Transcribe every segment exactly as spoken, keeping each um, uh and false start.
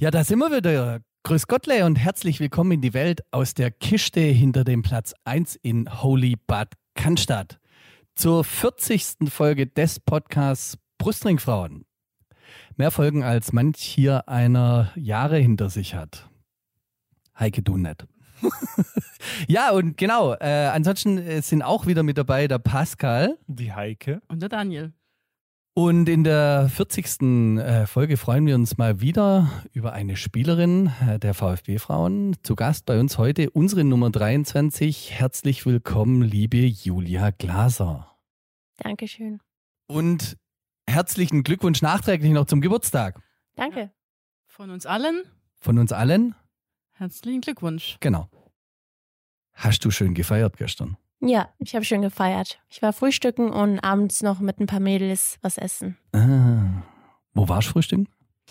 Ja, da sind wir wieder. Grüß Gottle und herzlich willkommen in die Welt aus der Kiste hinter dem Platz eins in Holy Bad Cannstatt. Zur vierzigsten Folge des Podcasts Brustringfrauen. Mehr Folgen als manch hier einer Jahre hinter sich hat. Heike, du nicht. Ja, und genau, äh, ansonsten sind auch wieder mit dabei der Pascal. Die Heike. Und der Daniel. Und in der vierzigsten Äh, Folge freuen wir uns mal wieder über eine Spielerin äh, der VfB-Frauen. Zu Gast bei uns heute unsere Nummer dreiundzwanzig. Herzlich willkommen, liebe Julia Glaser. Dankeschön. Und herzlichen Glückwunsch nachträglich noch zum Geburtstag. Danke. Von uns allen Von uns allen. herzlichen Glückwunsch. Genau. Hast du schön gefeiert gestern? Ja, ich habe schön gefeiert. Ich war frühstücken und abends noch mit ein paar Mädels was essen. Ah. Wo warst du frühstücken?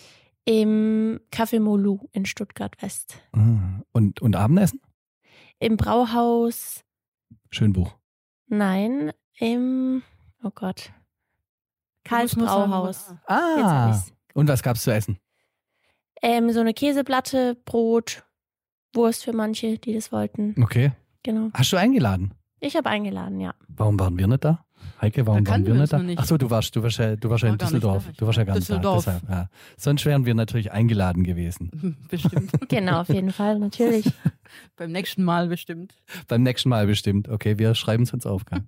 Im Café Molu in Stuttgart West. Ah. Und, und Abendessen? Im Brauhaus, Schönbuch. nein, im, oh Gott, Karls Du musst nur sagen, Brauhaus. wo- Jetzt hab Ah. ich's. Und was gab's zu essen? Ähm, so eine Käseplatte, Brot, Wurst für manche, die das wollten. Okay. Genau. Hast du eingeladen? Ich habe eingeladen, ja. Warum waren wir nicht da? Heike, warum Da waren kannten wir wir nicht uns da? noch nicht. Ach so, du warst, du warst, ja- du warst ja in war gar nicht Düsseldorf. da. Ich Du warst ja war gar nicht da. Düsseldorf. Deshalb, ja. Sonst wären wir natürlich eingeladen gewesen. Bestimmt. Genau, auf jeden Fall, natürlich. Beim nächsten Mal bestimmt. Beim nächsten Mal bestimmt. Okay, wir schreiben es uns auf. Gell?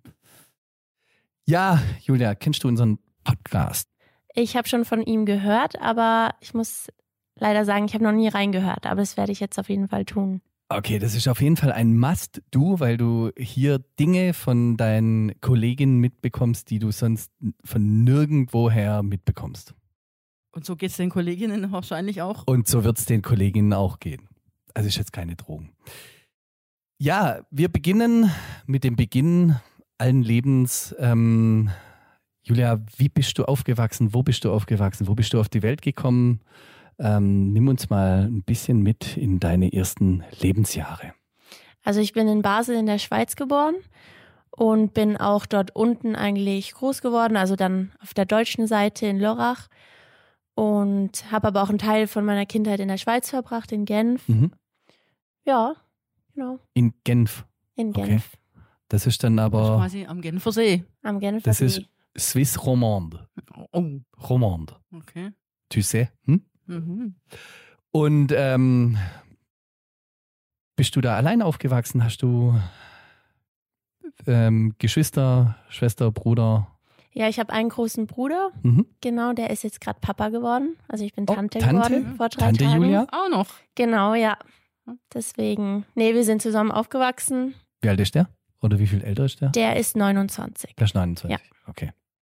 Ja, Julia, kennst du unseren Podcast? Ich habe schon von ihm gehört, aber ich muss leider sagen, ich habe noch nie reingehört. Aber das werde ich jetzt auf jeden Fall tun. Okay, das ist auf jeden Fall ein Must-Do, weil du hier Dinge von deinen Kolleginnen mitbekommst, die du sonst von nirgendwoher mitbekommst. Und so geht es den Kolleginnen wahrscheinlich auch. Und so wird es den Kolleginnen auch gehen. Also ist jetzt keine Drohung. Ja, wir beginnen mit dem Beginn allen Lebens. Ähm, Julia, wie bist du aufgewachsen? Wo bist du aufgewachsen? Wo bist du auf die Welt gekommen? Ähm, nimm uns mal ein bisschen mit in deine ersten Lebensjahre. Also ich bin in Basel in der Schweiz geboren und bin auch dort unten eigentlich groß geworden, also dann auf der deutschen Seite in Lörrach und habe aber auch einen Teil von meiner Kindheit in der Schweiz verbracht, in Genf. Mhm. Ja, genau, In Genf. in Okay. Genf, Das ist dann Das ist aber, quasi am Genfer See. am Genfer das See. ist Swiss Romande. Oh, Romande. okay. Tu sais? Hm? Mhm. Und ähm, bist du da allein aufgewachsen? Hast du ähm, Geschwister, Schwester, Bruder? Ja, ich habe einen großen Bruder, Mhm. genau, der ist jetzt gerade Papa geworden. Also ich bin Oh, Tante, Tante? geworden vor drei Tante Tagen. Julia? Auch noch. Genau, ja. Deswegen, nee, wir sind zusammen aufgewachsen. Wie alt ist der? Oder wie viel älter ist der? Der ist neunundzwanzig. Der ist neunundzwanzig. Okay.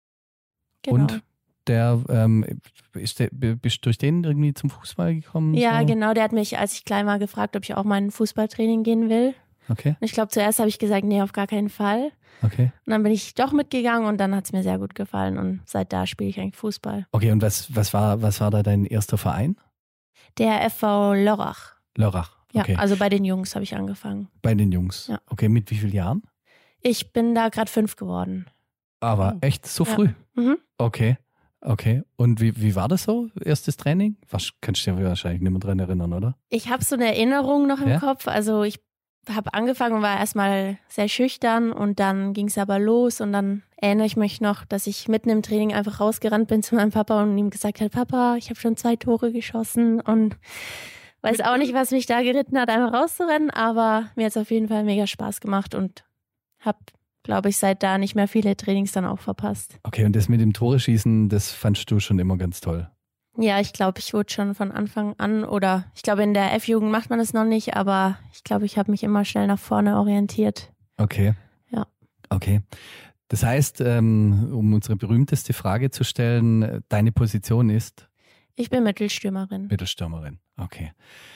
Genau. Und der, ähm, ist der, bist du durch den irgendwie zum Fußball gekommen? Ja, so? genau. Der hat mich, als ich klein war, gefragt, ob ich auch mal in ein Fußballtraining gehen will. Okay, Und ich glaube, zuerst habe ich gesagt, nee, auf gar keinen Fall. okay. Und dann bin ich doch mitgegangen und dann hat es mir sehr gut gefallen. Und seit da spiele ich eigentlich Fußball. Okay, und was, was, war, was war da dein erster Verein? Der F V Lörrach. Lörrach. Ja, Okay, also bei den Jungs habe ich angefangen. bei den Jungs. Ja. Okay, mit wie vielen Jahren? Ich bin da gerade fünf geworden. Aber Oh. echt so Ja. früh? Mhm. Okay, okay. Und wie, wie war das so, erstes Training? Was kannst du dir wahrscheinlich nicht mehr dran erinnern, oder? Ich habe so eine Erinnerung noch im Ja? Kopf. Also ich habe angefangen und war erstmal sehr schüchtern und dann ging es aber los und dann erinnere ich mich noch, dass ich mitten im Training einfach rausgerannt bin zu meinem Papa und ihm gesagt habe, Papa, ich habe schon zwei Tore geschossen und weiß auch nicht, was mich da geritten hat, einfach rauszurennen, aber mir hat es auf jeden Fall mega Spaß gemacht und habe, glaube ich, seit da nicht mehr viele Trainings dann auch verpasst. Okay, und das mit dem Tore schießen, das fandst du schon immer ganz toll. Ja, ich glaube, ich wurde schon von Anfang an oder ich glaube, in der F-Jugend macht man das noch nicht, aber ich glaube, ich habe mich immer schnell nach vorne orientiert. Okay. Ja. Okay. Das heißt, ähm, um unsere berühmteste Frage zu stellen, deine Position ist Ich bin Mittelstürmerin. Mittelstürmerin. Okay.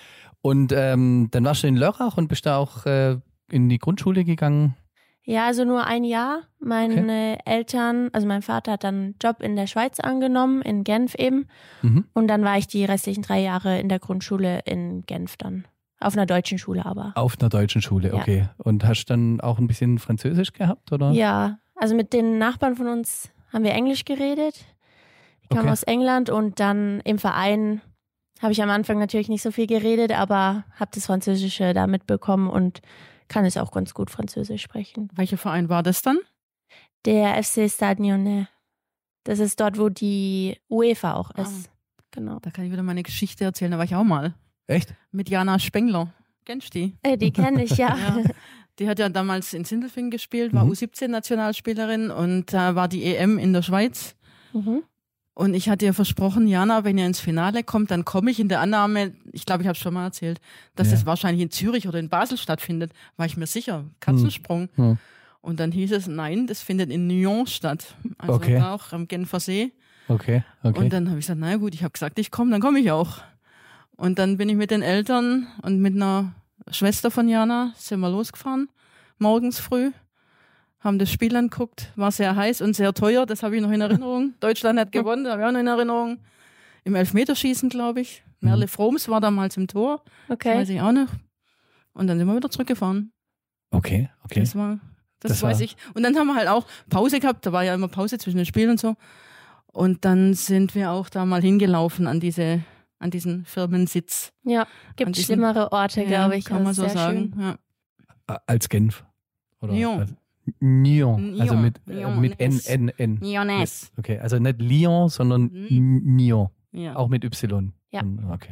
Und ähm, dann warst du in Lörrach und bist da auch äh, in die Grundschule gegangen? Ja, also nur ein Jahr. Meine Eltern, also mein Vater hat dann einen Job in der Schweiz angenommen, in Genf eben. Mhm. Und dann war ich die restlichen drei Jahre in der Grundschule in Genf dann. Auf einer deutschen Schule aber. Auf einer deutschen Schule, Ja. okay. Und hast dann auch ein bisschen Französisch gehabt, oder? Ja, also mit den Nachbarn von uns haben wir Englisch geredet. Die kamen Okay. aus England und dann im Verein habe ich am Anfang natürlich nicht so viel geredet, aber habe das Französische da mitbekommen und kann es auch ganz gut Französisch sprechen. Welcher Verein war das dann? Der F C Stade Lyonnais. Das ist dort, wo die UEFA auch ist. Ah, genau. Da kann ich wieder meine Geschichte erzählen, da war ich auch mal. Echt? Mit Jana Spengler. Kennst du die? Äh, die kenne ich, ja. ja. Die hat ja damals in Sindelfingen gespielt, war mhm. U siebzehn Nationalspielerin und da äh, war die E M in der Schweiz. Mhm. Und ich hatte ihr versprochen, Jana, wenn ihr ins Finale kommt, dann komme ich in der Annahme, ich glaube, ich habe es schon mal erzählt, dass ja. das wahrscheinlich in Zürich oder in Basel stattfindet. War ich mir sicher. Katzensprung. Hm. Hm. Und dann hieß es, nein, das findet in Nyon statt. Also okay. da auch am Genfer See. Okay, okay. Und dann habe ich gesagt, na gut, ich habe gesagt, ich komme, dann komme ich auch. Und dann bin ich mit den Eltern und mit einer Schwester von Jana, sind wir losgefahren, morgens früh. Haben das Spiel angeguckt, war sehr heiß und sehr teuer, das habe ich noch in Erinnerung. Deutschland hat gewonnen, das habe ich auch noch in Erinnerung. Im Elfmeterschießen, glaube ich. Mhm. Merle Froms war damals im Tor, okay. das weiß ich auch noch. Und dann sind wir wieder zurückgefahren. Okay, okay. Das war, das, das weiß war... ich. Und dann haben wir halt auch Pause gehabt, da war ja immer Pause zwischen den Spielen und so. Und dann sind wir auch da mal hingelaufen an diese, an diesen Firmensitz. Ja, gibt diesen, schlimmere Orte, ja, glaube ich. kann man so sagen. Ja. Als Genf? Oder Nyon. Als Nyon, Nyon. also mit, Nyon. äh, mit N, N, N. Lyonnais. Okay, also nicht Lyon, sondern Mhm. Nyon. Ja. Auch mit Y. Ja. Okay.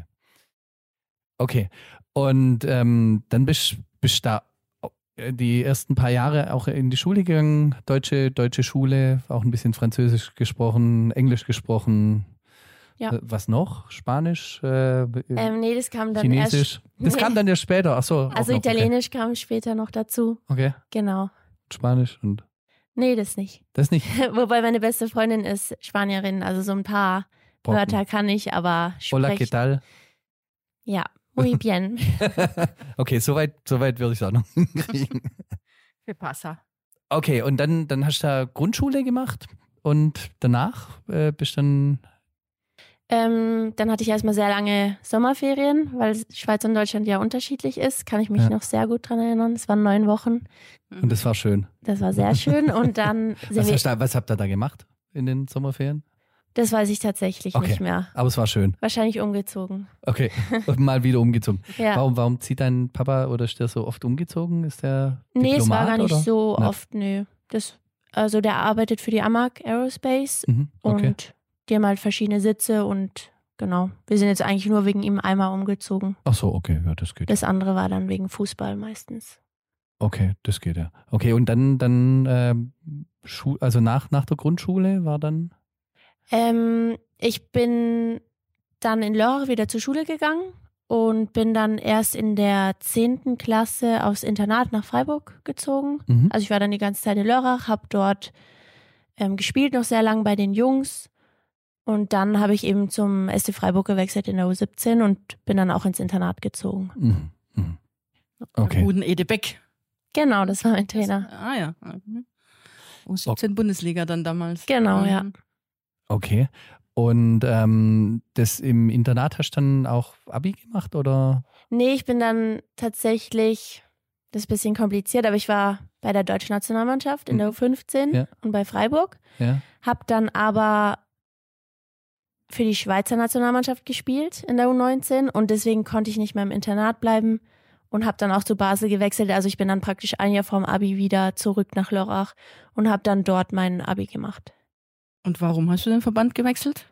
Okay. Und ähm, dann bist du da die ersten paar Jahre auch in die Schule gegangen, deutsche, deutsche Schule, auch ein bisschen Französisch gesprochen, Englisch gesprochen. Ja. Äh, Was noch? Spanisch? Äh, Ähm, nee, das kam dann Chinesisch? erst. Das nee. kam dann erst später. Ach so. Also auch noch. Italienisch kam später noch dazu. Okay. okay. Genau. Spanisch und Nee, das nicht. das nicht. Wobei meine beste Freundin ist Spanierin, also so ein paar Brocken. Wörter kann ich, aber Hola, ¿qué sprechen. tal? Ja, muy bien. Okay, soweit so weit würde ich es auch noch hinkriegen. Für Passa. Okay, und dann, dann hast du da Grundschule gemacht und danach äh, bist dann. Ähm, dann hatte ich erstmal sehr lange Sommerferien, weil Schweiz und Deutschland ja unterschiedlich ist. Kann ich mich Ja. noch sehr gut dran erinnern. Es waren neun Wochen. Und das war schön. Das war sehr schön. Und dann sind Was, wir, hast du, da- was habt ihr da gemacht in den Sommerferien? das weiß ich tatsächlich Okay. nicht mehr. Aber es war schön. Wahrscheinlich umgezogen. Okay, und mal wieder umgezogen. Ja. Warum, warum zieht dein Papa oder ist der so oft umgezogen? Ist der Nee, Diplomat es war gar nicht oder? so Nicht? oft, nö. Das, also der arbeitet für die Amag Aerospace Mhm, okay. und die haben halt verschiedene Sitze und genau. Wir sind jetzt eigentlich nur wegen ihm einmal umgezogen. Ach so, okay, ja, das geht. Das andere war dann wegen Fußball meistens. Okay, das geht ja. Okay, und dann, dann ähm, Schu- also nach, nach der Grundschule war dann. Ähm, ich bin dann in Lörrach wieder zur Schule gegangen und bin dann erst in der zehnten Klasse aufs Internat nach Freiburg gezogen. Mhm. Also ich war dann die ganze Zeit in Lörrach, habe dort ähm, gespielt, noch sehr lang bei den Jungs. Und dann habe ich eben zum S C Freiburg gewechselt in der U siebzehn und bin dann auch ins Internat gezogen. Mhm. Mhm. Okay. Guten Edebeck. Genau, das war mein Trainer. Ah ja. Mhm. U siebzehn Bundesliga dann damals. Genau, Mhm. ja. Okay. Und ähm, das im Internat hast du dann auch Abi gemacht oder? Nee, ich bin dann tatsächlich, das ist ein bisschen kompliziert, aber ich war bei der deutschen Nationalmannschaft in der U fünfzehn Ja. und bei Freiburg. Ja. Hab dann aber für die Schweizer Nationalmannschaft gespielt in der U neunzehn und deswegen konnte ich nicht mehr im Internat bleiben und habe dann auch zu Basel gewechselt. Also ich bin dann praktisch ein Jahr vorm Abi wieder zurück nach Lörrach und habe dann dort mein Abi gemacht. Und warum hast du den Verband gewechselt?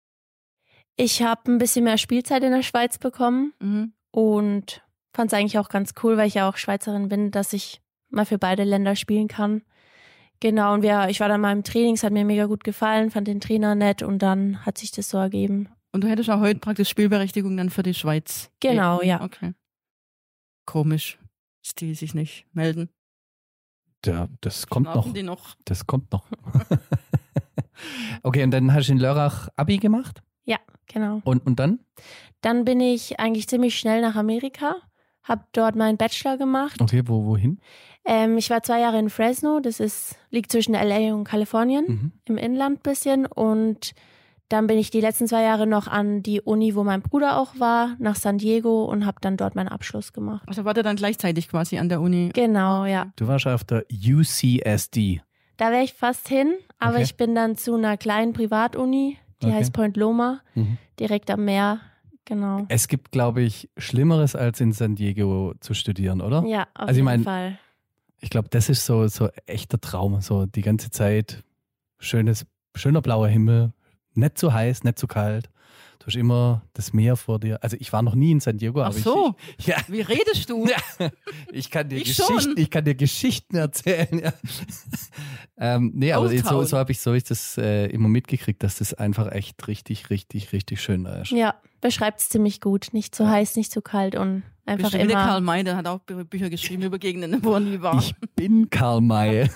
Ich habe ein bisschen mehr Spielzeit in der Schweiz bekommen Mhm. und fand es eigentlich auch ganz cool, weil ich ja auch Schweizerin bin, dass ich mal für beide Länder spielen kann. Genau, und wir, ich war dann mal im Training, es hat mir mega gut gefallen, fand den Trainer nett und dann hat sich das so ergeben. Und du hättest auch heute praktisch Spielberechtigung dann für die Schweiz. Genau, ja. Okay. Komisch, dass die sich nicht melden. Ja, das kommt Schlafen noch. die noch? Das kommt noch. Okay, und dann hast du in Lörrach Abi gemacht? Ja, genau. Und, und dann? Dann bin ich eigentlich ziemlich schnell nach Amerika, habe dort meinen Bachelor gemacht. Okay, wo, wohin? Ähm, ich war zwei Jahre in Fresno, das ist, liegt zwischen L A und Kalifornien, Mhm. im Inland bisschen. Und dann bin ich die letzten zwei Jahre noch an die Uni, wo mein Bruder auch war, nach San Diego und habe dann dort meinen Abschluss gemacht. Also war der dann gleichzeitig quasi an der Uni? Genau, ja. Du warst auf der U C S D. Da wäre ich fast hin, aber Okay. ich bin dann zu einer kleinen Privatuni, die Okay. heißt Point Loma, Mhm. direkt am Meer. Genau. Es gibt, glaube ich, Schlimmeres als in San Diego zu studieren, oder? Ja, auf also ich jeden mein, Fall. Ich glaube, das ist so so echter Traum, so die ganze Zeit schönes, schöner blauer Himmel, nicht zu heiß, nicht zu kalt. Du hast immer das Meer vor dir. Also ich war noch nie in San Diego. Ach aber so, ich, ja, wie redest du? ja, ich kann dir Ich Geschichten, schon. ich kann dir Geschichten erzählen. Ja. ähm, nee, aber Old so, Town. so habe ich so hab ich das äh, immer mitgekriegt, dass das einfach echt richtig, richtig, richtig schön da ist. Ja, beschreibt es ziemlich gut. Nicht zu heiß, nicht zu kalt und einfach Bist du wie der immer. Karl May, der hat auch Bü- Bücher geschrieben über Gegenden, wo er nie war. Ich bin Karl May.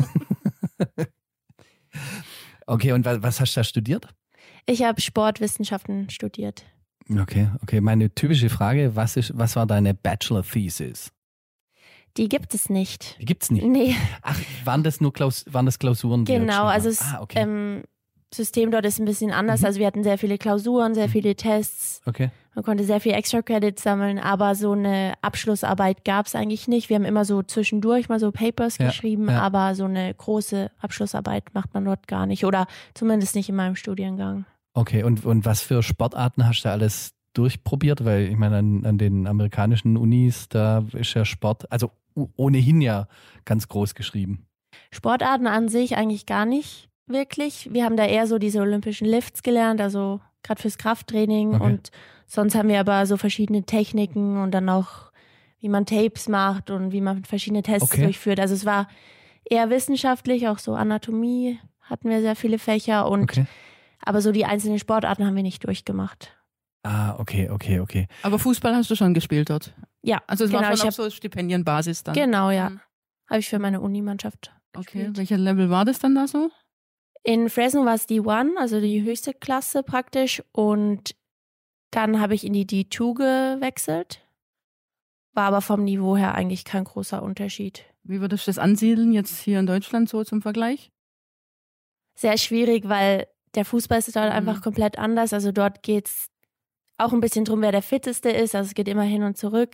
Okay, und was, was hast du da studiert? Ich habe Sportwissenschaften studiert. Okay, okay. Meine typische Frage, was ist, was war deine Bachelor Thesis? Die gibt es nicht. Die gibt's nicht. Nee, Ach, waren das nur Klaus, waren das Klausuren? Die ihr genau. geschrieben Also habt? das ah, okay. ähm, System dort ist ein bisschen anders. Mhm. Also wir hatten sehr viele Klausuren, sehr viele Tests. okay. Man konnte sehr viel Extra Credits sammeln, aber so eine Abschlussarbeit gab es eigentlich nicht. Wir haben immer so zwischendurch mal so Papers Ja, geschrieben, ja. aber so eine große Abschlussarbeit macht man dort gar nicht. Oder zumindest nicht in meinem Studiengang. Okay, und, und was für Sportarten hast du alles durchprobiert? Weil ich meine, an, an den amerikanischen Unis, da ist ja Sport, also o- ohnehin ja ganz groß geschrieben. Sportarten an sich eigentlich gar nicht wirklich. Wir haben da eher so diese olympischen Lifts gelernt, also gerade fürs Krafttraining. Okay. Und sonst haben wir aber so verschiedene Techniken und dann auch, wie man Tapes macht und wie man verschiedene Tests Okay. durchführt. Also es war eher wissenschaftlich, auch so Anatomie hatten wir sehr viele Fächer und Okay. aber so die einzelnen Sportarten haben wir nicht durchgemacht. Ah, okay, okay, okay. Aber Fußball hast du schon gespielt dort? Ja, Also es genau, war ich schon auf hab- so Stipendienbasis dann? genau, ja. Mhm. Habe ich für meine Unimannschaft Okay, gespielt. welcher Level war das dann da so? In Fresno war es D eins, also die höchste Klasse praktisch. Und dann habe ich in die D zwei gewechselt. War aber vom Niveau her eigentlich kein großer Unterschied. Wie würdest du das ansiedeln jetzt hier in Deutschland so zum Vergleich? Sehr schwierig, weil der Fußball ist dort Mhm. einfach komplett anders. Also dort geht es auch ein bisschen drum, wer der Fitteste ist. Also es geht immer hin und zurück.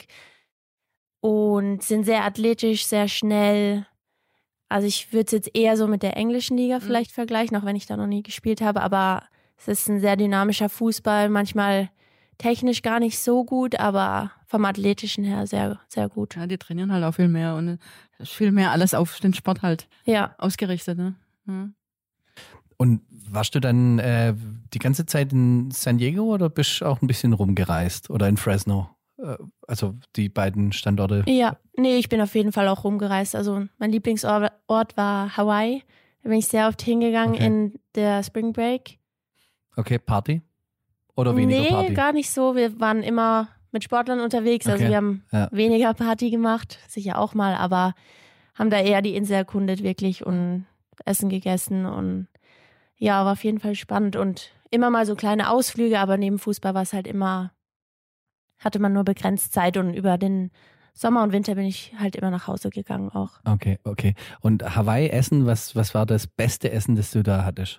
Und sind sehr athletisch, sehr schnell. Also ich würde es jetzt eher so mit der englischen Liga vielleicht vergleichen, auch wenn ich da noch nie gespielt habe. Aber es ist ein sehr dynamischer Fußball, manchmal technisch gar nicht so gut, aber vom Athletischen her sehr, sehr gut. Ja, die trainieren halt auch viel mehr und es ist viel mehr alles auf den Sport halt Ja, ausgerichtet. Ne? Ja. Und warst du dann äh, die ganze Zeit in San Diego oder bist du auch ein bisschen rumgereist oder in Fresno? Äh, also die beiden Standorte. ja. Nee, ich bin auf jeden Fall auch rumgereist. Also mein Lieblingsort Ort war Hawaii. Da bin ich sehr oft hingegangen Okay. in der Spring Break. Okay, Party? Oder weniger nee, Party? gar nicht so. Wir waren immer mit Sportlern unterwegs. Also Okay, wir haben ja. weniger Party gemacht, sicher auch mal, aber haben da eher die Insel erkundet wirklich und Essen gegessen und ja, war auf jeden Fall spannend und immer mal so kleine Ausflüge, aber neben Fußball war es halt immer, hatte man nur begrenzt Zeit und über den Sommer und Winter bin ich halt immer nach Hause gegangen auch. Okay, okay. Und Hawaii-Essen, was, was war das beste Essen, das du da hattest?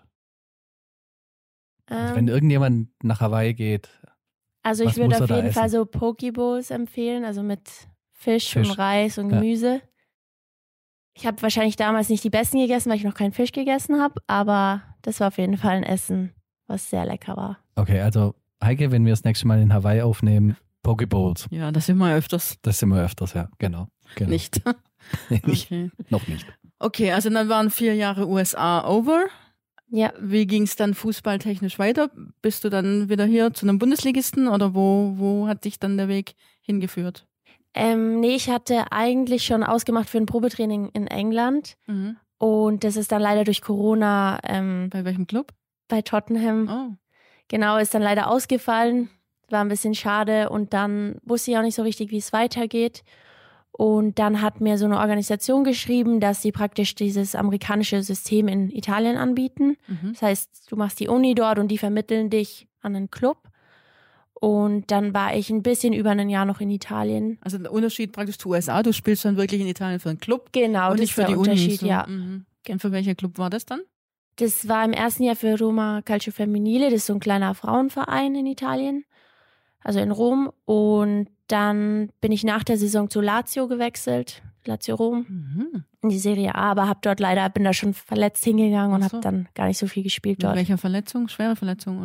Also wenn Ähm, irgendjemand nach Hawaii geht, also was ich würde muss er auf da jeden Fall essen? so Poke Bowls empfehlen, also mit Fisch, Fisch. und Reis und Ja. Gemüse. Ich habe wahrscheinlich damals nicht die besten gegessen, weil ich noch keinen Fisch gegessen habe, aber das war auf jeden Fall ein Essen, was sehr lecker war. okay, also Heike, wenn wir das nächste Mal in Hawaii aufnehmen, Poke Bowls. ja, das sind wir öfters Das sind wir öfters, ja, genau. genau. nicht. nicht. Okay. Noch nicht. okay, also dann waren vier Jahre U S A over. Ja, Wie ging es dann fußballtechnisch weiter? Bist du dann wieder hier zu einem Bundesligisten oder wo, wo hat dich dann der Weg hingeführt? ähm, nee, ich hatte eigentlich schon ausgemacht für ein Probetraining in England Mhm. und das ist dann leider durch Corona ähm, Bei welchem Club? bei Tottenham, Oh. genau, ist dann leider ausgefallen. War ein bisschen schade und dann wusste ich auch nicht so richtig, wie es weitergeht. Und dann hat mir so eine Organisation geschrieben, dass sie praktisch dieses amerikanische System in Italien anbieten. Mhm. Das heißt, du machst die Uni dort und die vermitteln dich an einen Club. Und dann war ich ein bisschen über ein Jahr noch in Italien. Also der Unterschied praktisch zu U S A, du spielst dann wirklich in Italien für einen Club Genau, und das nicht für ist die der Uni. Unterschied, So. ja. Mhm. Und für welcher Club war das dann? Das war im ersten Jahr für Roma Calcio Femminile. Das ist so ein kleiner Frauenverein in Italien, also in Rom. Und dann bin ich nach der Saison zu Lazio gewechselt, Lazio Rom, Mhm. in die Serie A, aber hab dort leider, bin da schon verletzt hingegangen und Ach so. habe dann gar nicht so viel gespielt Mit dort. welcher Verletzung? Schwere Verletzung oder?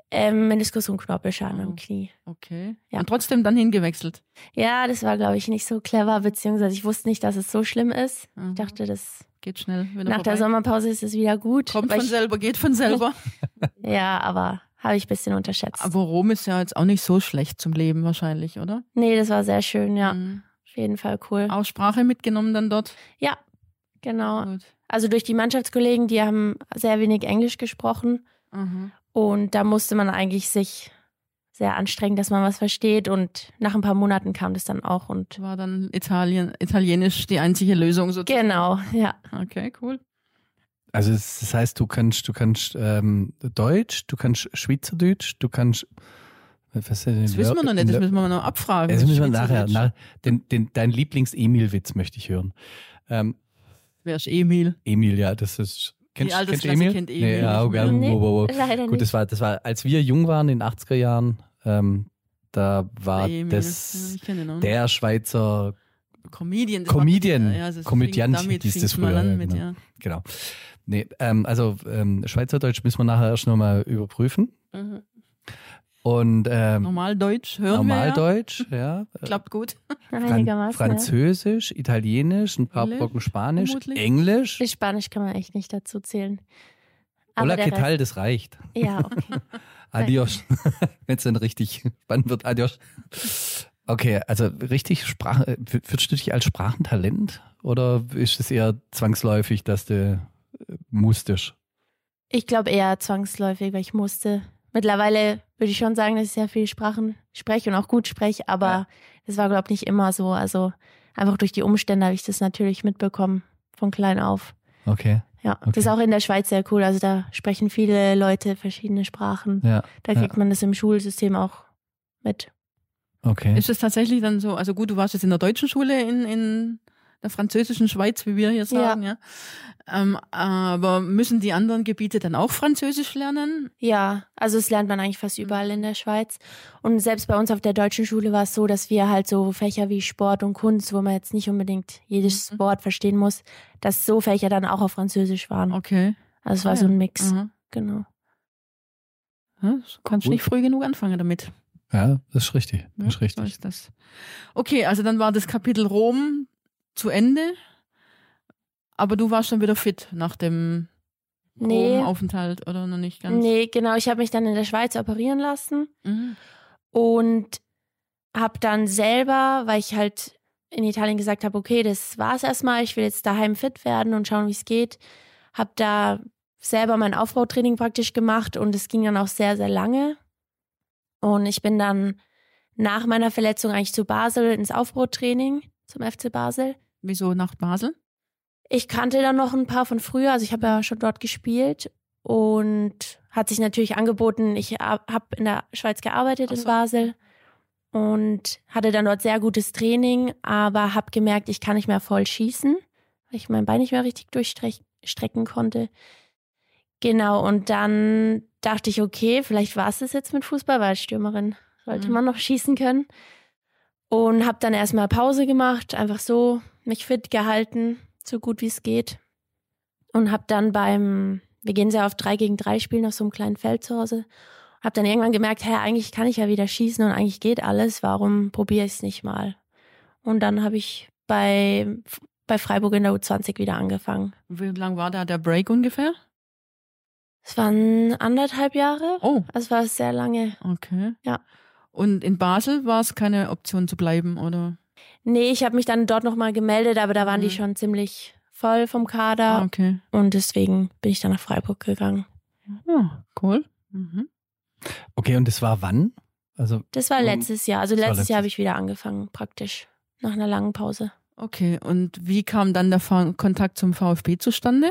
Ähm, Meniskus und Knorpelschaden Oh. am Knie. Okay. Ja. Und trotzdem dann hingewechselt. Ja, das war, glaube ich, nicht so clever, beziehungsweise ich wusste nicht, dass es so schlimm ist. Mhm. Ich dachte, das Geht schnell wieder nach vorbei. der Sommerpause ist es wieder gut. Kommt weil von ich, selber, geht von selber. ja, aber habe ich ein bisschen unterschätzt. Aber Rom ist ja jetzt auch nicht so schlecht zum Leben wahrscheinlich, oder? Nee, das war sehr schön, ja. Mhm. Auf jeden Fall cool. Auch Sprache mitgenommen dann dort? Ja, genau. Gut. Also durch die Mannschaftskollegen, die haben sehr wenig Englisch gesprochen. Mhm. Und da musste man eigentlich sich sehr anstrengen, dass man was versteht. Und nach ein paar Monaten kam das dann auch. Und War dann Italien, Italienisch die einzige Lösung sozusagen? genau, ja. Okay, cool. Also es- das heißt, du kannst, du kannst ähm, Deutsch, du kannst Schweizerdeutsch, du kannst was ist denn Das wissen wir noch nicht, das müssen wir noch abfragen. Das müssen wir nachher. Schweizerdeutsch. Nach, den, den, dein Lieblings-Emil-Witz möchte ich hören. Ähm, Wer ist Emil? Emil, ja, das ist. Kennst, Die kennst du Altersklasse Emil? kennt Emil Nee, ja, nicht okay, mehr. Nee. wow, wow, wow. Leider Gut, nicht. das war, das war, als wir jung waren in den achtziger Jahren, ähm, da war Emil. das Ja, ich kenn ihn auch noch. der Schweizer Comedian. das war- Comedian, ja, das Komödiant fing- damit hieß das fing's mal früher, an ja, mit, genau. ja. Genau. Nee, ähm, also ähm, Schweizerdeutsch müssen wir nachher erst nochmal überprüfen. Mhm. Und ähm, Normaldeutsch hören Normaldeutsch, ja. wir ja. Klappt gut. Fran Einigermaßen. ja. Französisch, Italienisch, ein paar Englisch, Brocken Spanisch, vermutlich. Englisch. Die Spanisch kann man echt nicht dazu zählen. Aber Hola, der ¿qué Rest- tal? Das reicht. Ja, okay. Adios. Wenn es dann richtig spannend wird, adios. Okay, also richtig Sprache, würdest du dich als Sprachentalent oder ist es eher zwangsläufig, dass du äh, musstest? Ich glaube eher zwangsläufig, weil ich musste. Mittlerweile würde ich schon sagen, dass ich sehr viele Sprachen spreche und auch gut spreche, aber Ja. das war, glaube ich, nicht immer so. Also einfach durch die Umstände habe ich das natürlich mitbekommen, von klein auf. Okay, Ja, Okay. das ist auch in der Schweiz sehr cool. Also da sprechen viele Leute verschiedene Sprachen. ja, Da kriegt man das im Schulsystem auch mit. okay. Ist es tatsächlich dann so, also gut, du warst jetzt in der deutschen Schule in, in der französischen Schweiz, wie wir hier sagen, ja. Ähm, aber müssen die anderen Gebiete dann auch Französisch lernen? Ja, also das lernt man eigentlich fast überall in der Schweiz. Und selbst bei uns auf der deutschen Schule war es so, dass wir halt so Fächer wie Sport und Kunst, wo man jetzt nicht unbedingt jedes Mhm. Wort verstehen muss, dass so Fächer dann auch auf Französisch waren. Okay. Also es war Ah, so ja. ein Mix, Aha. genau. Ja, du kannst Cool. nicht früh genug anfangen damit. Ja, das ist richtig. Das ist So richtig. ist das. Okay, also dann war das Kapitel Rom zu Ende, aber du warst schon wieder fit nach dem Nee. Rom-Aufenthalt oder noch nicht ganz? Nee, genau, ich habe mich dann in der Schweiz operieren lassen Mhm. und habe dann selber, weil ich halt in Italien gesagt habe, okay, das war's erstmal, ich will jetzt daheim fit werden und schauen, wie es geht, habe da selber mein Aufbautraining praktisch gemacht und es ging dann auch sehr, sehr lange. Und ich bin dann nach meiner Verletzung eigentlich zu Basel ins Aufbautraining, zum F C Basel. Wieso nach Basel? Ich kannte dann noch ein paar von früher, also ich habe ja schon dort gespielt und hat sich natürlich angeboten, ich habe in der Schweiz gearbeitet Ach in so. Basel und hatte dann dort sehr gutes Training, aber habe gemerkt, ich kann nicht mehr voll schießen, weil ich mein Bein nicht mehr richtig durchstrecken konnte. Genau, und dann dachte ich, okay, vielleicht war es das jetzt mit Fußball, weil als Stürmerin sollte Mhm. man noch schießen können. Und habe dann erstmal Pause gemacht, einfach so mich fit gehalten, so gut wie es geht. Und habe dann beim, wir gehen sehr auf drei gegen drei Spielen auf so einem kleinen Feld zu Hause, habe dann irgendwann gemerkt, hä, eigentlich kann ich ja wieder schießen und eigentlich geht alles, warum probiere ich es nicht mal? Und dann habe ich bei, bei Freiburg in der U zwanzig wieder angefangen. Wie lang war da der Break ungefähr? Es waren anderthalb Jahre, Oh, es war sehr lange. okay. Ja. Und in Basel war es keine Option zu bleiben, oder? Nee, ich habe mich dann dort nochmal gemeldet, aber da waren Mhm. die schon ziemlich voll vom Kader Ah, okay. und deswegen bin ich dann nach Freiburg gegangen. Ja, cool. Mhm. Okay, und das war wann? Also, Das war Und letztes Jahr. Also das war letztes Jahr letztes- habe ich wieder angefangen, praktisch. Nach einer langen Pause. Okay, und wie kam dann der Fa- Kontakt zum VfB zustande?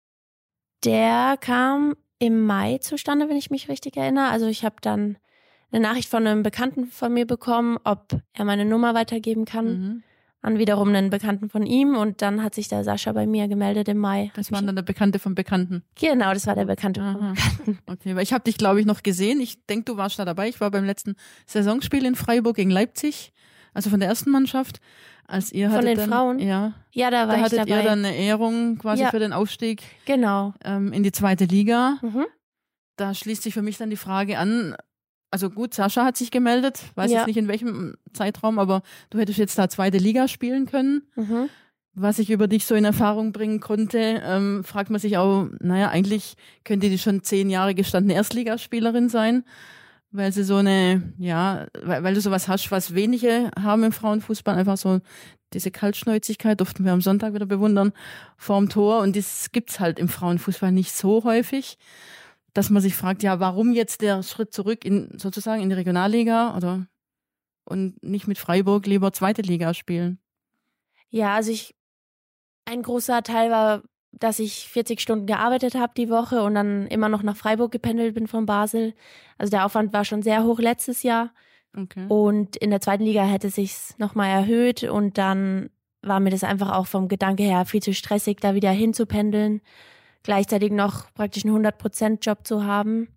Der kam im Mai zustande, wenn ich mich richtig erinnere. Also ich habe dann eine Nachricht von einem Bekannten von mir bekommen, ob er meine Nummer weitergeben kann Mhm. an wiederum einen Bekannten von ihm. Und dann hat sich der Sascha bei mir gemeldet im Mai. Das waren dann der Bekannte vom Bekannten. Genau, das war der Bekannte vom Aha. Bekannten. Okay, weil ich habe dich, glaube ich, noch gesehen. Ich denke, du warst da dabei. Ich war beim letzten Saisonspiel in Freiburg gegen Leipzig, also von der ersten Mannschaft. Als ihr Von hattet den dann, Frauen? Ja, Ja, da war da ich hattet dabei. ihr dann eine Ehrung quasi Ja. für den Aufstieg Genau. ähm, in die zweite Liga. Mhm. da schließt sich für mich dann die Frage an, also gut, Sascha hat sich gemeldet, weiß Ja. jetzt nicht in welchem Zeitraum, aber du hättest jetzt da zweite Liga spielen können. Mhm. Was ich über dich so in Erfahrung bringen konnte, ähm, fragt man sich auch, naja, eigentlich könnte die schon zehn Jahre gestandene Erstligaspielerin sein, weil sie so eine, ja, weil, weil du sowas hast, was wenige haben im Frauenfußball, einfach so diese Kaltschnäuzigkeit, durften wir am Sonntag wieder bewundern, vorm Tor, und das gibt's halt im Frauenfußball nicht so häufig, dass man sich fragt, ja, warum jetzt der Schritt zurück in, sozusagen in die Regionalliga oder, und nicht mit Freiburg lieber zweite Liga spielen? Ja, also ich, ein großer Teil war, dass ich vierzig Stunden gearbeitet habe die Woche und dann immer noch nach Freiburg gependelt bin von Basel. Also der Aufwand war schon sehr hoch letztes Jahr. Okay. Und in der zweiten Liga hätte sich's nochmal erhöht und dann war mir das einfach auch vom Gedanke her viel zu stressig, da wieder hinzupendeln, gleichzeitig noch praktisch einen hundert Prozent Job zu haben.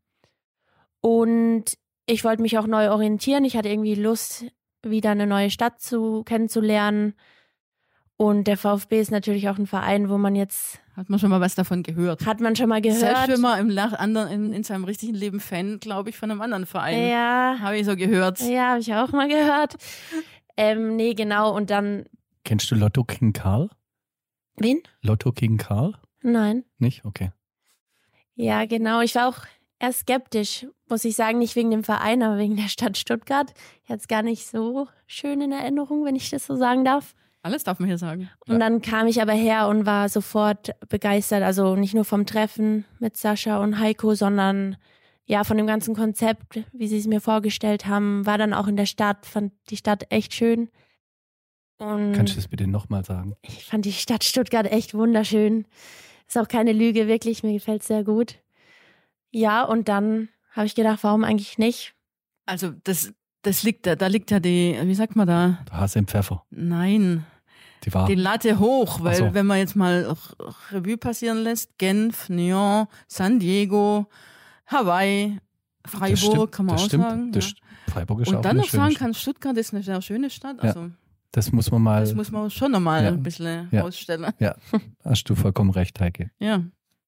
Und ich wollte mich auch neu orientieren. Ich hatte irgendwie Lust, wieder eine neue Stadt zu kennenzulernen. Und der VfB ist natürlich auch ein Verein, wo man jetzt, Hat man schon mal was davon gehört? hat man schon mal gehört. Selbst wenn man im Lach anderen, in, in seinem richtigen Leben Fan, glaube ich, von einem anderen Verein. Ja, Habe ich so gehört. ja, habe ich auch mal gehört. Ähm, nee, genau. Und dann, Kennst du Lotto King Karl? wen? Lotto King Karl? Nein. Nicht? Okay. Ja, genau. Ich war auch eher skeptisch, muss ich sagen, nicht wegen dem Verein, aber wegen der Stadt Stuttgart. Ich hatte es gar nicht so schön in Erinnerung, wenn ich das so sagen darf. Alles darf man hier sagen. Und Ja. dann kam ich aber her und war sofort begeistert. Also nicht nur vom Treffen mit Sascha und Heiko, sondern ja von dem ganzen Konzept, wie sie es mir vorgestellt haben. War dann auch in der Stadt, fand die Stadt echt schön. Und Kannst du das bitte nochmal sagen? ich fand die Stadt Stuttgart echt wunderschön. Ist auch keine Lüge, wirklich. Mir gefällt es sehr gut. Ja, und dann habe ich gedacht, warum eigentlich nicht? Also das, das liegt da, da liegt ja die, wie sagt man da? Der Hase im Pfeffer. Nein, Die war. die Latte hoch, weil Ach so. wenn man jetzt mal R- Revue passieren lässt, Genf, Nyon, San Diego, Hawaii, Freiburg, das stimmt, kann man das auch stimmt. sagen. Das, ja. Freiburg ist auch Und dann eine noch schöne sagen Stadt. kann, Stuttgart ist eine sehr schöne Stadt. Ja. Also Das muss man mal, das muss man schon nochmal Ja. ein bisschen Ja. rausstellen. hast du vollkommen recht, Heike. Ja.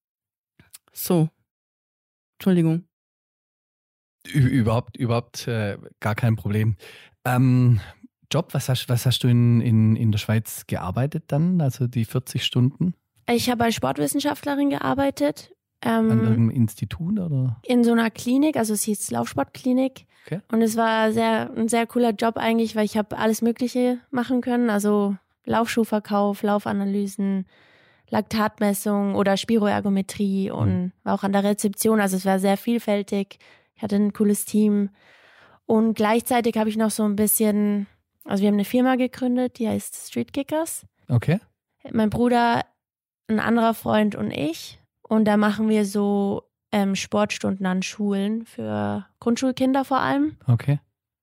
So. Entschuldigung. Ü- Überhaupt, überhaupt äh, gar kein Problem. Ähm, Job, was hast, was hast du in, in, in der Schweiz gearbeitet dann? Also die vierzig Stunden Ich habe als Sportwissenschaftlerin gearbeitet. an Ähm, irgendeinem Institut oder? in so einer Klinik, also es hieß Laufsportklinik. Okay. Und es war sehr, ein sehr cooler Job eigentlich, weil ich habe alles Mögliche machen können. Also Laufschuhverkauf, Laufanalysen, Laktatmessung oder Spiroergometrie und war auch an der Rezeption. Also es war sehr vielfältig. Ich hatte ein cooles Team. Und gleichzeitig habe ich noch so ein bisschen, also wir haben eine Firma gegründet, die heißt Street Kickers. Okay. Mein Bruder, ein anderer Freund und ich. Und da machen wir so ähm, Sportstunden an Schulen für Grundschulkinder vor allem. Okay.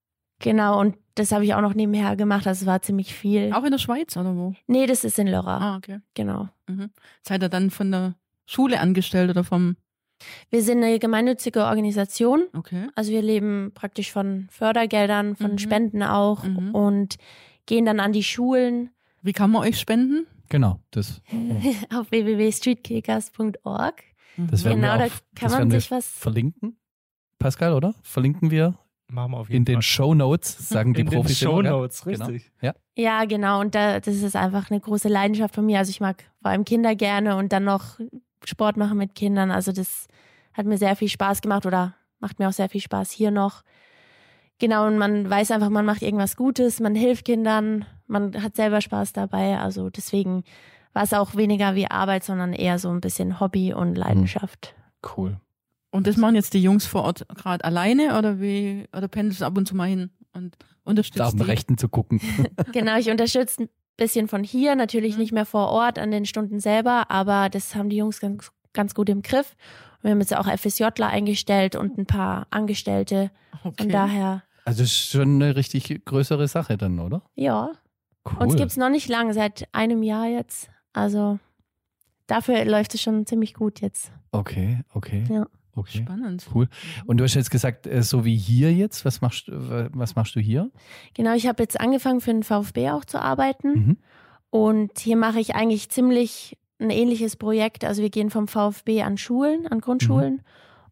Genau, und das habe ich auch noch nebenher gemacht. Also es war ziemlich viel. Auch in der Schweiz oder wo? Nee, das ist in Lörrach. Ah, okay. Genau. Mhm. Seid ihr dann von der Schule angestellt oder vom? Wir sind eine gemeinnützige Organisation. Okay. Also wir leben praktisch von Fördergeldern, von Mhm. Spenden auch Mhm. und gehen dann an die Schulen Wie kann man euch spenden? Genau. Das, auf w w w punkt streetkickers punkt org. das werden Genau, wir da auch, kann das man werden wir sich was. verlinken. Pascal, oder? Verlinken wir Machen wir auf jeden in den Fall. Show Notes, sagen die in den Profis immer, gell? Shownotes, Genau. richtig. Ja. Ja, genau. Und da, das ist einfach eine große Leidenschaft von mir. Also ich mag vor allem Kinder gerne und dann noch Sport machen mit Kindern. Also das hat mir sehr viel Spaß gemacht oder macht mir auch sehr viel Spaß hier noch. Genau, und man weiß einfach, man macht irgendwas Gutes, man hilft Kindern, man hat selber Spaß dabei. Also deswegen war es auch weniger wie Arbeit, sondern eher so ein bisschen Hobby und Leidenschaft. Cool. Und das machen jetzt die Jungs vor Ort gerade alleine oder wie? Oder pendelst du ab und zu mal hin und Da unterstützt auf den die? Rechten zu gucken. Genau, ich unterstütze ein bisschen von hier, natürlich Mhm. nicht mehr vor Ort an den Stunden selber, aber das haben die Jungs ganz, ganz gut im Griff. Und wir haben jetzt auch FSJler eingestellt und ein paar Angestellte. Okay. Von daher, Also das ist schon eine richtig größere Sache dann, oder? ja. Cool. Uns gibt's noch nicht lang, seit einem Jahr jetzt. Also dafür läuft es schon ziemlich gut jetzt. Okay, okay. Ja. Okay. Spannend. Cool. Und du hast jetzt gesagt, äh, so wie hier jetzt, was machst, du- was machst du hier? Genau, ich habe jetzt angefangen für den VfB auch zu arbeiten. Mhm. Und hier mache ich eigentlich ziemlich ein ähnliches Projekt. Also wir gehen vom VfB an Schulen, an Grundschulen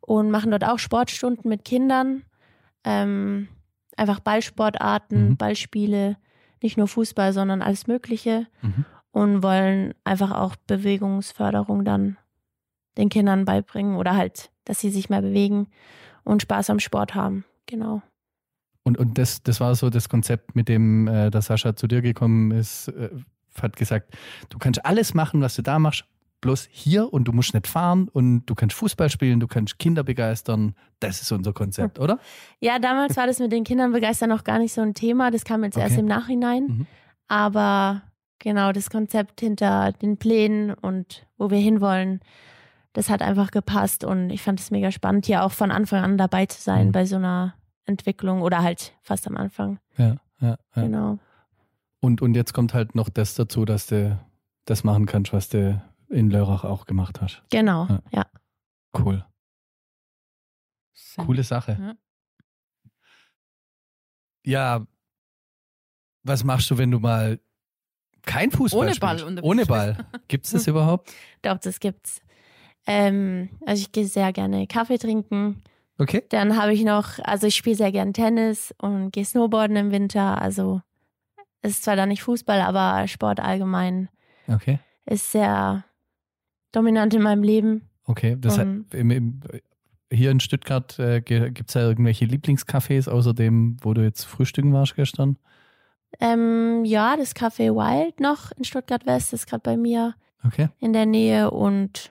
und machen dort auch Sportstunden mit Kindern. Ähm, einfach Ballsportarten, Mhm. Ballspiele, nicht nur Fußball, sondern alles Mögliche. Mhm. Und wollen einfach auch Bewegungsförderung dann den Kindern beibringen oder halt, dass sie sich mehr bewegen und Spaß am Sport haben. Genau. Und, und das, das war so das Konzept, mit dem äh, der Sascha zu dir gekommen ist, äh, hat gesagt, du kannst alles machen, was du da machst, bloß hier und du musst nicht fahren und du kannst Fußball spielen, du kannst Kinder begeistern. Das ist unser Konzept, oder? Ja, damals war das mit den Kindern begeistern noch gar nicht so ein Thema. Das kam jetzt Okay. erst im Nachhinein. Mhm. Aber genau, das Konzept hinter den Plänen und wo wir hinwollen, das hat einfach gepasst und ich fand es mega spannend, hier auch von Anfang an dabei zu sein Mhm. bei so einer Entwicklung oder halt fast am Anfang. Ja, ja, ja. Genau. Und, und jetzt kommt halt noch das dazu, dass du das machen kannst, was du in Lörrach auch gemacht hast. Genau, Ja. ja. Cool. Coole Sache. Ja, was machst du, wenn du mal kein Fußball Ohne spielst? Ball und- Ohne Ball. Gibt es das überhaupt? Doch, das gibt's. Ähm, also ich gehe sehr gerne Kaffee trinken. Okay. Dann habe ich noch, also ich spiele sehr gern Tennis und gehe Snowboarden im Winter. Also es ist zwar dann nicht Fußball, aber Sport allgemein Okay. ist sehr dominant in meinem Leben. Okay. Das Um, heißt, im, im, hier in Stuttgart äh, gibt es da irgendwelche Lieblingscafés außer dem, wo du jetzt frühstücken warst gestern? Ähm, ja, das Café Wild noch in Stuttgart West ist gerade bei mir Okay. in der Nähe und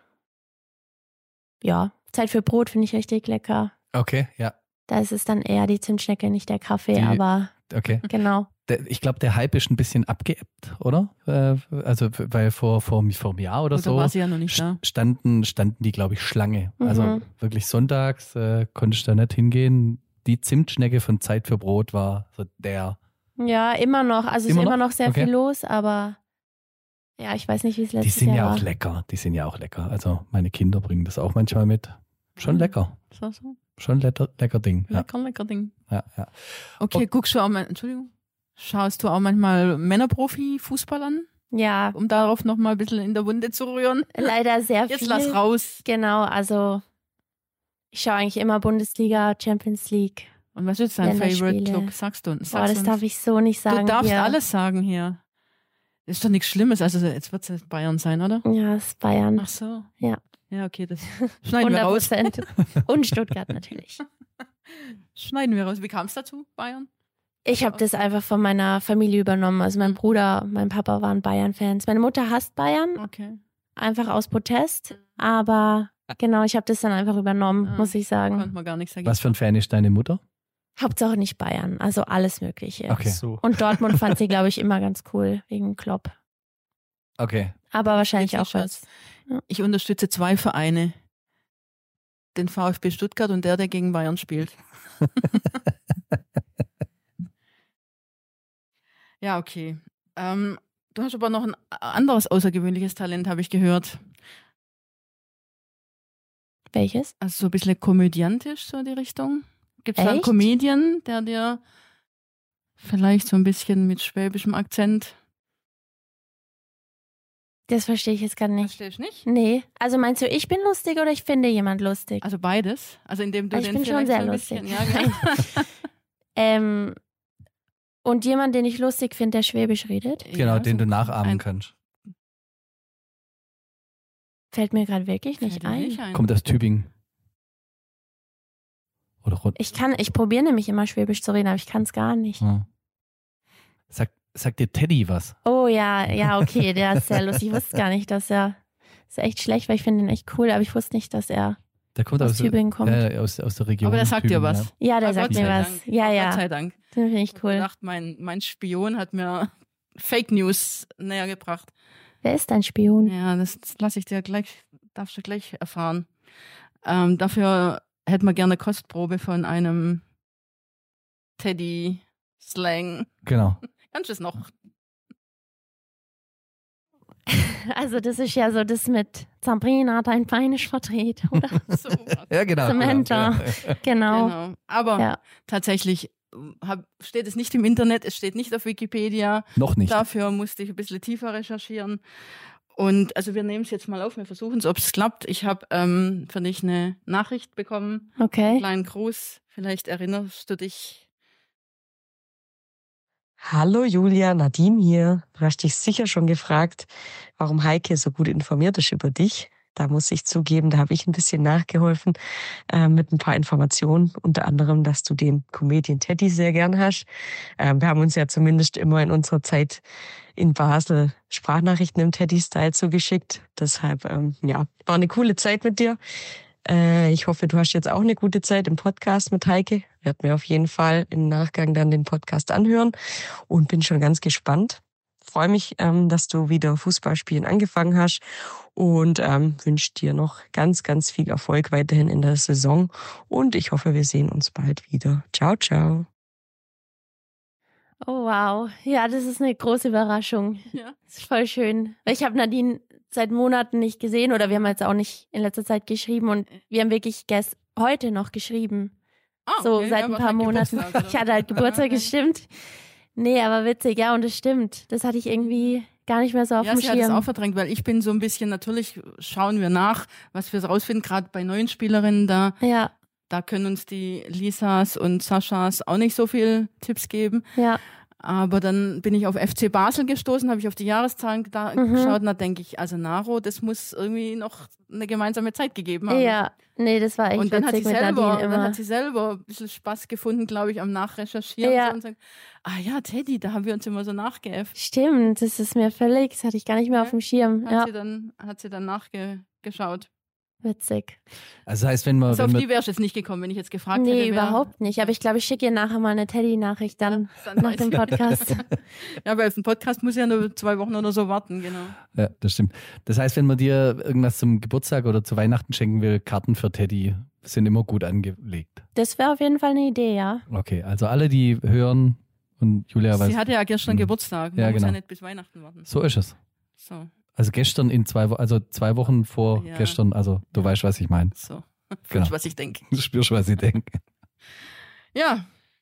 ja, Zeit für Brot finde ich richtig lecker. Okay, ja. Da ist es dann eher die Zimtschnecke, nicht der Kaffee, Die- aber Okay. genau. Der, ich glaube, der Hype ist ein bisschen abgeebbt, oder? Äh, also, weil vor, vor, vor einem Jahr oder Gut, da so war sie ja noch nicht da. standen, standen die, glaube ich, Schlange. Mhm. Also wirklich sonntags äh, konntest du da nicht hingehen. Die Zimtschnecke von Zeit für Brot war so der. Ja, immer noch. Also es Immer ist immer noch? noch sehr Okay. viel los, aber ja, ich weiß nicht, wie es Die letztes sind Jahr ja war. auch lecker. Die sind ja auch lecker. Also meine Kinder bringen das auch manchmal mit. Schon Mhm. lecker. So, so. Schon lecker, lecker Ding. Ja, Lecker, lecker Ding. ja, ja. Okay, Und- guckst du auch mal, Entschuldigung, schaust du auch manchmal Männerprofi-Fußball an, Ja, um darauf nochmal ein bisschen in der Wunde zu rühren? leider sehr Jetzt viel. lass raus. Genau, also ich schaue eigentlich immer Bundesliga, Champions League. Und was ist dein Länderspiele. Favorite Club? Sagst du uns. Boah, Sagst das uns. darf ich so nicht sagen. Du darfst hier. alles sagen hier. Ist doch nichts Schlimmes. Also jetzt wird es Bayern sein, oder? Ja, es ist Bayern. Ach so. Ja. Ja, okay, das schneiden wir hundert raus. Prozent. Und Stuttgart natürlich. Schneiden wir raus. Wie kam es dazu, Bayern? Ich habe das einfach von meiner Familie übernommen. Also mein Bruder, mein Papa waren Bayern-Fans. Meine Mutter hasst Bayern, Okay. einfach aus Protest. Aber genau, ich habe das dann einfach übernommen, Ah, muss ich sagen. Konnte man gar nichts sagen. Was für ein Fan ist deine Mutter? Hauptsache nicht Bayern, also alles Mögliche. Okay. So. Und Dortmund fand sie, glaube ich, immer ganz cool, wegen Klopp. Okay. Aber wahrscheinlich Jetzt auch nicht, was. Ich unterstütze zwei Vereine. Den VfB Stuttgart und der, der gegen Bayern spielt. Ja, okay. Ähm, du hast aber noch ein anderes außergewöhnliches Talent, habe ich gehört. Welches? Also so ein bisschen komödiantisch, so die Richtung. Gibt es da einen Echt? Comedian, der dir vielleicht so ein bisschen mit schwäbischem Akzent... Das verstehe ich jetzt gar nicht. Verstehst du nicht? Nee. Also meinst du, ich bin lustig oder ich finde jemand lustig? Also beides. Also indem du Also ich den bin schon vielleicht sehr so ein lustig. bisschen, ja, genau. Ähm, und jemand, den ich lustig finde, der Schwäbisch redet, Genau, Ja, den so du nachahmen ein- kannst. fällt mir gerade wirklich nicht Fällt dir ein. nicht ein. Kommt aus Tübingen. Oder rund. Ich kann, ich probiere nämlich immer Schwäbisch zu reden, aber ich kann es gar nicht. Ja. Sag, sagt dir Teddy was? Oh ja, ja, okay, der ist sehr lustig. Ich wusste gar nicht, dass er, ist echt schlecht, weil ich finde ihn echt cool, aber ich wusste nicht, dass er Der kommt aus aus, Tübingen kommt. Äh, aus, aus der Region. Aber der sagt dir Tübingen, was. Ja, der Ah, sagt Gott mir sei was. Dank. Ja, Gott ja, sei Dank. den finde ich Ich cool. dachte, mein, mein Spion hat mir Fake News näher gebracht. Wer ist dein Spion? Ja, das, das lasse ich dir gleich, darfst du gleich erfahren. Ähm, dafür hätten wir gerne Kostprobe von einem Teddy-Slang. Ja. Genau. Kannst du es noch? Also das ist ja so das mit Sabrina, dein Bein ist verdreht, oder? So, Ja, genau. Samantha. genau. Genau. genau. Aber Ja. tatsächlich hab, steht es nicht im Internet, es steht nicht auf Wikipedia. Noch nicht. Dafür musste ich ein bisschen tiefer recherchieren. Und also wir nehmen es jetzt mal auf, wir versuchen es, ob es klappt. Ich habe ähm, für dich eine Nachricht bekommen, Okay. einen kleinen Gruß. Vielleicht erinnerst du dich. Hallo Julia, Nadine hier. Du hast dich sicher schon gefragt, warum Heike so gut informiert ist über dich. Da muss ich zugeben, da habe ich ein bisschen nachgeholfen äh, mit ein paar Informationen. Unter anderem, dass du den Comedian Teddy sehr gern hast. Ähm, wir haben uns ja zumindest immer in unserer Zeit in Basel Sprachnachrichten im Teddy-Style zugeschickt. Deshalb, ähm, ja, war eine coole Zeit mit dir. Äh, ich hoffe, du hast jetzt auch eine gute Zeit im Podcast mit Heike. Werd mir auf jeden Fall im Nachgang dann den Podcast anhören und bin schon ganz gespannt. Freue mich, ähm, dass du wieder Fußballspielen angefangen hast und ähm, wünsche dir noch ganz, ganz viel Erfolg weiterhin in der Saison und ich hoffe, wir sehen uns bald wieder. Ciao, ciao. Oh wow, ja, das ist eine große Überraschung. Ja. Das ist voll schön. Ich habe Nadine seit Monaten nicht gesehen oder wir haben jetzt auch nicht in letzter Zeit geschrieben und wir haben wirklich gest heute noch geschrieben. Ah, So okay. seit Ja, ein was paar hat Monaten. Geburtstag, oder? Ich hatte halt Geburtstag, Okay. gestimmt. Nee, aber witzig, ja, und es stimmt. Das hatte ich irgendwie gar nicht mehr so auf Ja, dem sie hat es Schirm. auch verdrängt, weil ich bin so ein bisschen, natürlich schauen wir nach, was wir rausfinden, gerade bei neuen Spielerinnen, da, Ja, da können uns die Lisas und Saschas auch nicht so viel Tipps geben. ja, Aber dann bin ich auf F C Basel gestoßen, habe ich auf die Jahreszahlen da Mhm. geschaut und da denke ich, also Naro, das muss irgendwie noch eine gemeinsame Zeit gegeben haben. ja. Nee, das war echt Und dann hat, sie witzig mit selber, Nadine dann immer. hat sie selber ein bisschen Spaß gefunden, glaube ich, am Nachrecherchieren Ja. so und sagt, ah ja, Teddy, da haben wir uns immer so nachgeäfft. Stimmt, das ist mir völlig, das hatte ich gar nicht mehr Ja, auf dem Schirm. Hat Ja, sie dann, hat sie dann nachgeschaut. witzig. Also das heißt, wenn man, Also wenn auf man die wärst du jetzt nicht gekommen, wenn ich jetzt gefragt Nee, hätte. wer- überhaupt nicht. Aber ich glaube, ich schicke ihr nachher mal eine Teddy-Nachricht dann Dann nach weiß dem ich. Podcast. Ja, weil auf den Podcast muss ja nur zwei Wochen oder so warten, genau. ja, das stimmt. Das heißt, wenn man dir irgendwas zum Geburtstag oder zu Weihnachten schenken will, Karten für Teddy sind immer gut angelegt. Das wäre auf jeden Fall eine Idee, ja. Okay, also alle, die hören und Julia weiß, Sie hatte ja gestern Hm. Geburtstag. Man Ja, muss genau. ja nicht bis Weihnachten warten. so ist es. So, Also gestern in zwei Wochen, also zwei Wochen vor Ja. gestern, also du weißt, was ich meine. so. Genau. Genau. Was ich denke. Du spürst, was ich denke. Ja,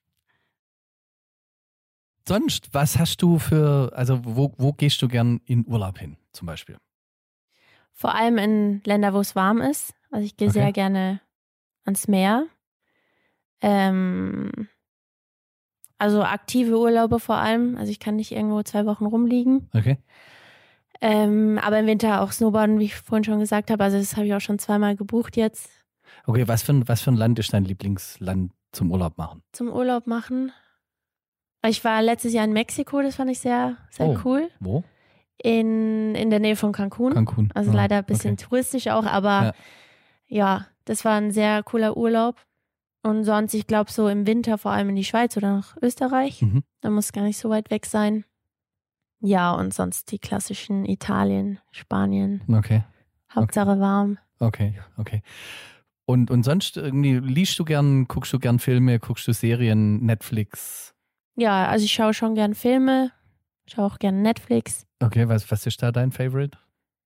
Sonst, was hast du für, also wo, wo gehst du gern in Urlaub hin, zum Beispiel? Vor allem in Länder, wo es warm ist. Also ich gehe Okay. sehr gerne ans Meer. Ähm, also aktive Urlaube vor allem. Also ich kann nicht irgendwo zwei Wochen rumliegen. Okay. Ähm, aber im Winter auch Snowboarden, wie ich vorhin schon gesagt habe. Also das habe ich auch schon zweimal gebucht jetzt Okay, was für, ein, was für ein Land ist dein Lieblingsland zum Urlaub machen? zum Urlaub machen. Ich war letztes Jahr in Mexiko, das fand ich sehr, sehr Oh. cool. Wo? In, in der Nähe von Cancun. Cancun. Also Ah, leider ein bisschen okay. touristisch auch, aber Ja. ja. das war ein sehr cooler Urlaub. Und sonst, ich glaube, so im Winter vor allem in die Schweiz oder nach Österreich. Mhm. Da muss gar nicht so weit weg sein. Ja, und sonst die klassischen Italien, Spanien. Okay, Hauptsache warm. okay, okay. Und, und sonst irgendwie liest du gern, guckst du gern Filme, guckst du Serien, Netflix? Ja, also ich schaue schon gern Filme, schaue auch gern Netflix. Okay, was, was ist da dein Favorite?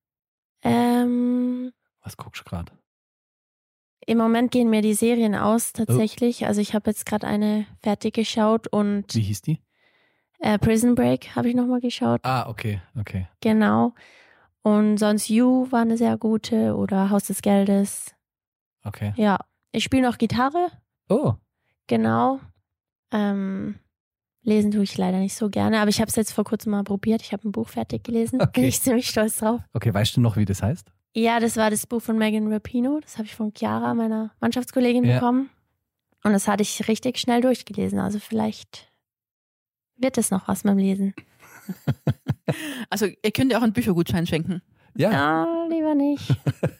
Ähm, Was guckst du gerade? Im Moment gehen mir die Serien Oh. aus, tatsächlich. Also ich habe jetzt gerade eine fertig geschaut und Wie hieß die? äh, Prison Break habe ich nochmal geschaut. Ah, okay, okay. Genau. Und sonst You war eine sehr gute oder Haus des Geldes. Okay. Ja, ich spiele noch Gitarre, Oh, genau. Ähm, lesen tue ich leider nicht so gerne, aber ich habe es jetzt vor kurzem mal probiert. Ich habe ein Buch fertig gelesen. Okay. Bin ich ziemlich stolz drauf. okay, weißt du noch, wie das heißt? Ja, das war das Buch von Megan Rapinoe. Das habe ich von Chiara, meiner Mannschaftskollegin, Ja. bekommen. Und das hatte ich richtig schnell durchgelesen. Also vielleicht wird es noch was beim Lesen. also ihr könnt ja auch einen Büchergutschein schenken. Ja, Ah, lieber nicht.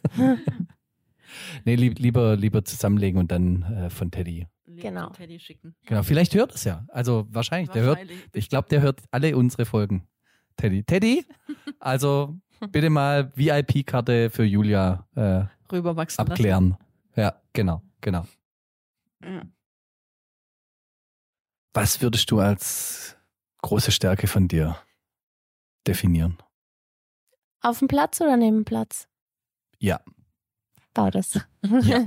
nee, lieb, lieber, lieber zusammenlegen und dann äh, von Teddy. Link Genau. und Teddy schicken. Genau, vielleicht hört es ja. Also wahrscheinlich, der hört, Wahrscheinlich. ich glaube, der hört alle unsere Folgen. Teddy. Teddy, also bitte mal V I P-Karte für Julia äh, Rüberwachsen abklären. Ja, genau, genau. lassen. Ja. Was würdest du als große Stärke von dir definieren? Auf dem Platz oder neben dem Platz? Ja. Beides. Ja.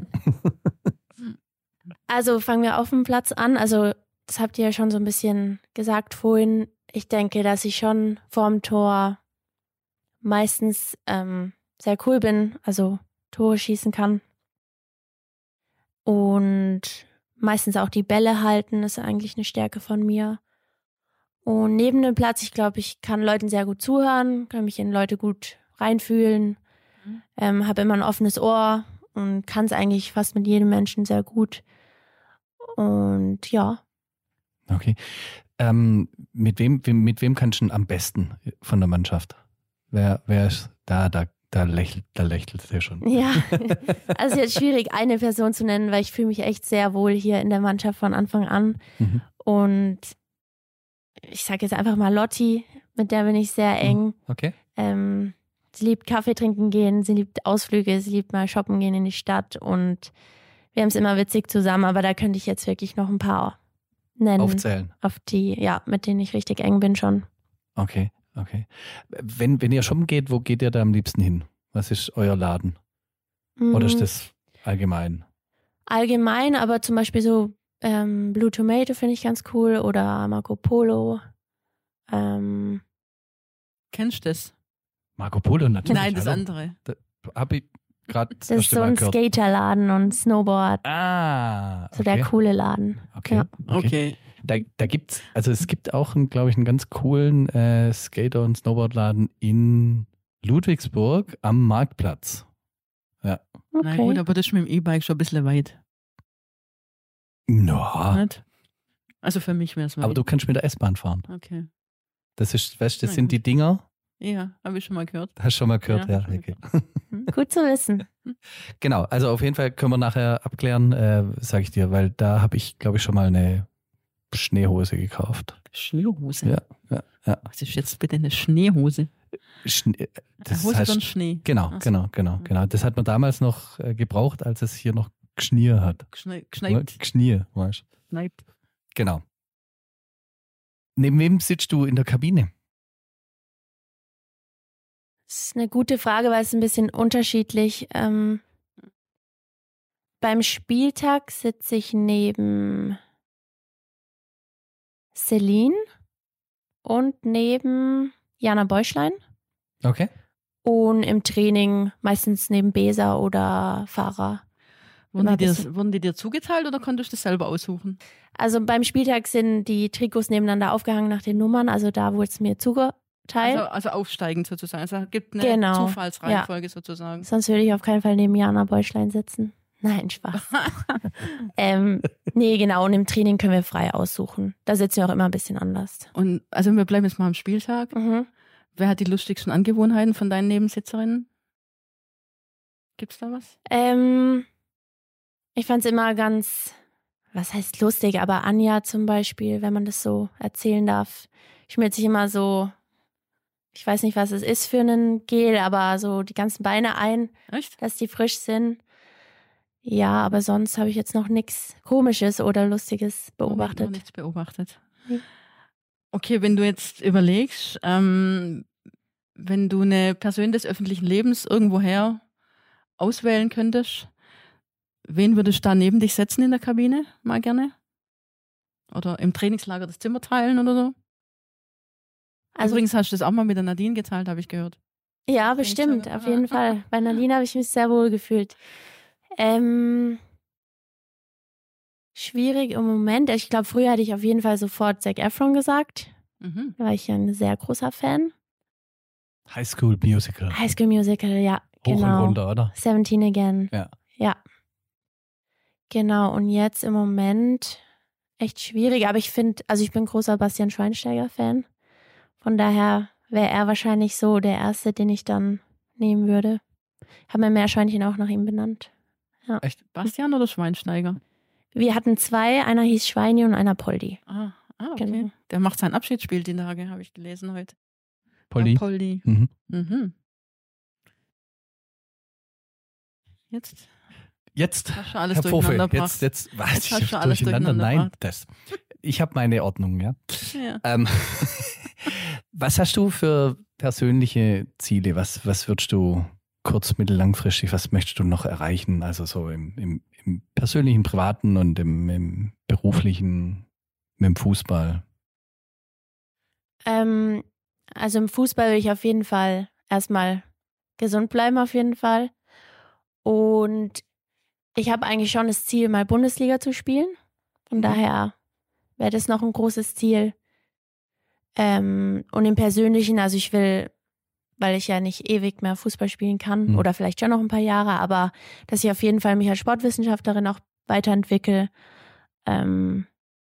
Also fangen wir auf dem Platz an. Also das habt ihr ja schon so ein bisschen gesagt vorhin. Ich denke, dass ich schon vorm Tor meistens ähm, sehr cool bin, also Tore schießen kann. Und meistens auch die Bälle halten, ist eigentlich eine Stärke von mir. Und neben dem Platz, ich glaube, ich kann Leuten sehr gut zuhören, kann mich in Leute gut reinfühlen, mhm. ähm, habe immer ein offenes Ohr und kann es eigentlich fast mit jedem Menschen sehr gut. Und ja. Okay. Ähm, mit wem, mit wem kannst du am besten von der Mannschaft? Wer, wer ist da, da, da lächelt, da lächelt der schon. Ja, also jetzt schwierig, eine Person zu nennen, weil ich fühle mich echt sehr wohl hier in der Mannschaft von Anfang an. Mhm. Und ich sage jetzt einfach mal Lotti, mit der bin ich sehr eng. Okay. Ähm, sie liebt Kaffee trinken gehen, sie liebt Ausflüge, sie liebt mal shoppen gehen in die Stadt und wir haben es immer witzig zusammen, aber da könnte ich jetzt wirklich noch ein paar nennen. Aufzählen. Auf die, ja, mit denen ich richtig eng bin schon. Okay, okay. Wenn, wenn ihr shoppen geht, wo geht ihr da am liebsten hin? Was ist euer Laden? Mhm. Oder ist das allgemein? Allgemein, aber zum Beispiel so ähm, Blue Tomato finde ich ganz cool oder Marco Polo. Ähm, Kennst du das? Marco Polo natürlich. Nein, das hallo. andere. Da habe ich gerade das ist so ein Skaterladen und Snowboard. Ah, okay. So der coole Laden. Okay, ja. okay. okay. Da, da gibt's, also es gibt auch, glaube ich, einen ganz coolen äh, Skater- und Snowboardladen in Ludwigsburg am Marktplatz. Ja. Okay. Na gut, aber das ist mit dem E-Bike schon ein bisschen weit. No. Nicht? Also für mich wäre es weit. Aber du kannst mit der S-Bahn fahren. Okay. Das ist, weißt du, das Na sind gut. die Dinger. Ja, habe ich schon mal gehört. Hast du schon mal gehört, ja. Ja, ja okay. Gut zu wissen. Genau, also auf jeden Fall können wir nachher abklären, äh, sage ich dir, weil da habe ich, glaube ich, schon mal eine Schneehose gekauft. Schneehose? Ja, ja, ja. Was ist jetzt bitte eine Schneehose? Schnee, das Hose heißt, von Schnee. Genau, Ach so. genau, genau, genau. Das hat man damals noch äh, gebraucht, als es hier noch Gschnier hat. Geschne- Geschneit. Gschnier, weißt du. Geschneit. Genau. Neben wem sitzt du in der Kabine? Das ist eine gute Frage, weil es ein bisschen unterschiedlich. Ähm, beim Spieltag sitze ich neben Celine und neben Jana Bäuschlein. Okay. Und im Training meistens neben Besa oder Fahrer. Wurden die, Immer dir, bisschen- wurden die dir zugeteilt oder konntest du das selber aussuchen? Also beim Spieltag sind die Trikots nebeneinander aufgehangen nach den Nummern. Also da wurde es mir zugeteilt. Also, also aufsteigend sozusagen. Also es gibt eine Genau. Zufallsreihenfolge sozusagen. Sonst würde ich auf keinen Fall neben Jana Bäuschlein sitzen. Nein, Spaß. ähm, nee, genau. Und im Training können wir frei aussuchen. Da sitzen wir auch immer ein bisschen anders. Und also wir bleiben jetzt mal am Spieltag. Mhm. Wer hat die lustigsten Angewohnheiten von deinen Nebensitzerinnen? Gibt's da was? Ähm, ich fand es immer ganz, was heißt lustig, aber Anja zum Beispiel, wenn man das so erzählen darf, schmiert sich immer so, ich weiß nicht, was es ist für ein Gel, aber so die ganzen Beine ein, Echt? dass die frisch sind. Ja, aber sonst habe ich jetzt noch nichts Komisches oder Lustiges Noch beobachtet. nichts beobachtet. Nee. Okay, wenn du jetzt überlegst, ähm, wenn du eine Person des öffentlichen Lebens irgendwoher auswählen könntest, wen würdest du da neben dich setzen in der Kabine? Mal gerne? Oder im Trainingslager das Zimmer teilen oder so? Also Übrigens hast du das auch mal mit der Nadine geteilt, habe ich gehört. ja, bestimmt, auf jeden Fall. Bei Nadine habe ich mich sehr wohl gefühlt. Ähm, schwierig im Moment. Ich glaube, früher hätte ich auf jeden Fall sofort Zac Efron gesagt. Mhm. Da war ich ja ein sehr großer Fan. High School Musical. High School Musical, ja, Hoch genau. und runter, oder? Seventeen Again. Ja. Ja. Genau, und jetzt im Moment echt schwierig, aber ich finde, also ich bin großer Bastian Schweinsteiger-Fan. Von daher wäre er wahrscheinlich so der Erste, den ich dann nehmen würde. Haben wir Meerschweinchen auch nach ihm benannt. Echt? Bastian oder Schweinsteiger? Wir hatten zwei, einer hieß Schweini und einer Poldi. Ah, ah okay. Genau. Der macht sein Abschiedsspiel die Tage, habe ich gelesen heute. Polly. Ah, Poldi. Mhm. Mhm. Jetzt Jetzt, hast du alles Herr Pfofe, durcheinander jetzt, jetzt, was, Jetzt ich hast hab du alles durcheinander, durcheinander nein, gebracht. das, ich habe meine Ordnung, ja. Ja. Ähm, was hast du für persönliche Ziele? Was, was würdest du kurz-, mittel-, langfristig, was möchtest du noch erreichen? Also so im, im, im persönlichen, privaten und im, im beruflichen, mit dem Fußball. Ähm, also im Fußball will ich auf jeden Fall erstmal gesund bleiben auf jeden Fall. Und ich habe eigentlich schon das Ziel, mal Bundesliga zu spielen. Von mhm. daher wäre das noch ein großes Ziel. Ähm, und im Persönlichen, also ich will, weil ich ja nicht ewig mehr Fußball spielen kann mhm. oder vielleicht schon noch ein paar Jahre, aber dass ich auf jeden Fall mich als Sportwissenschaftlerin auch weiterentwickle. Ähm,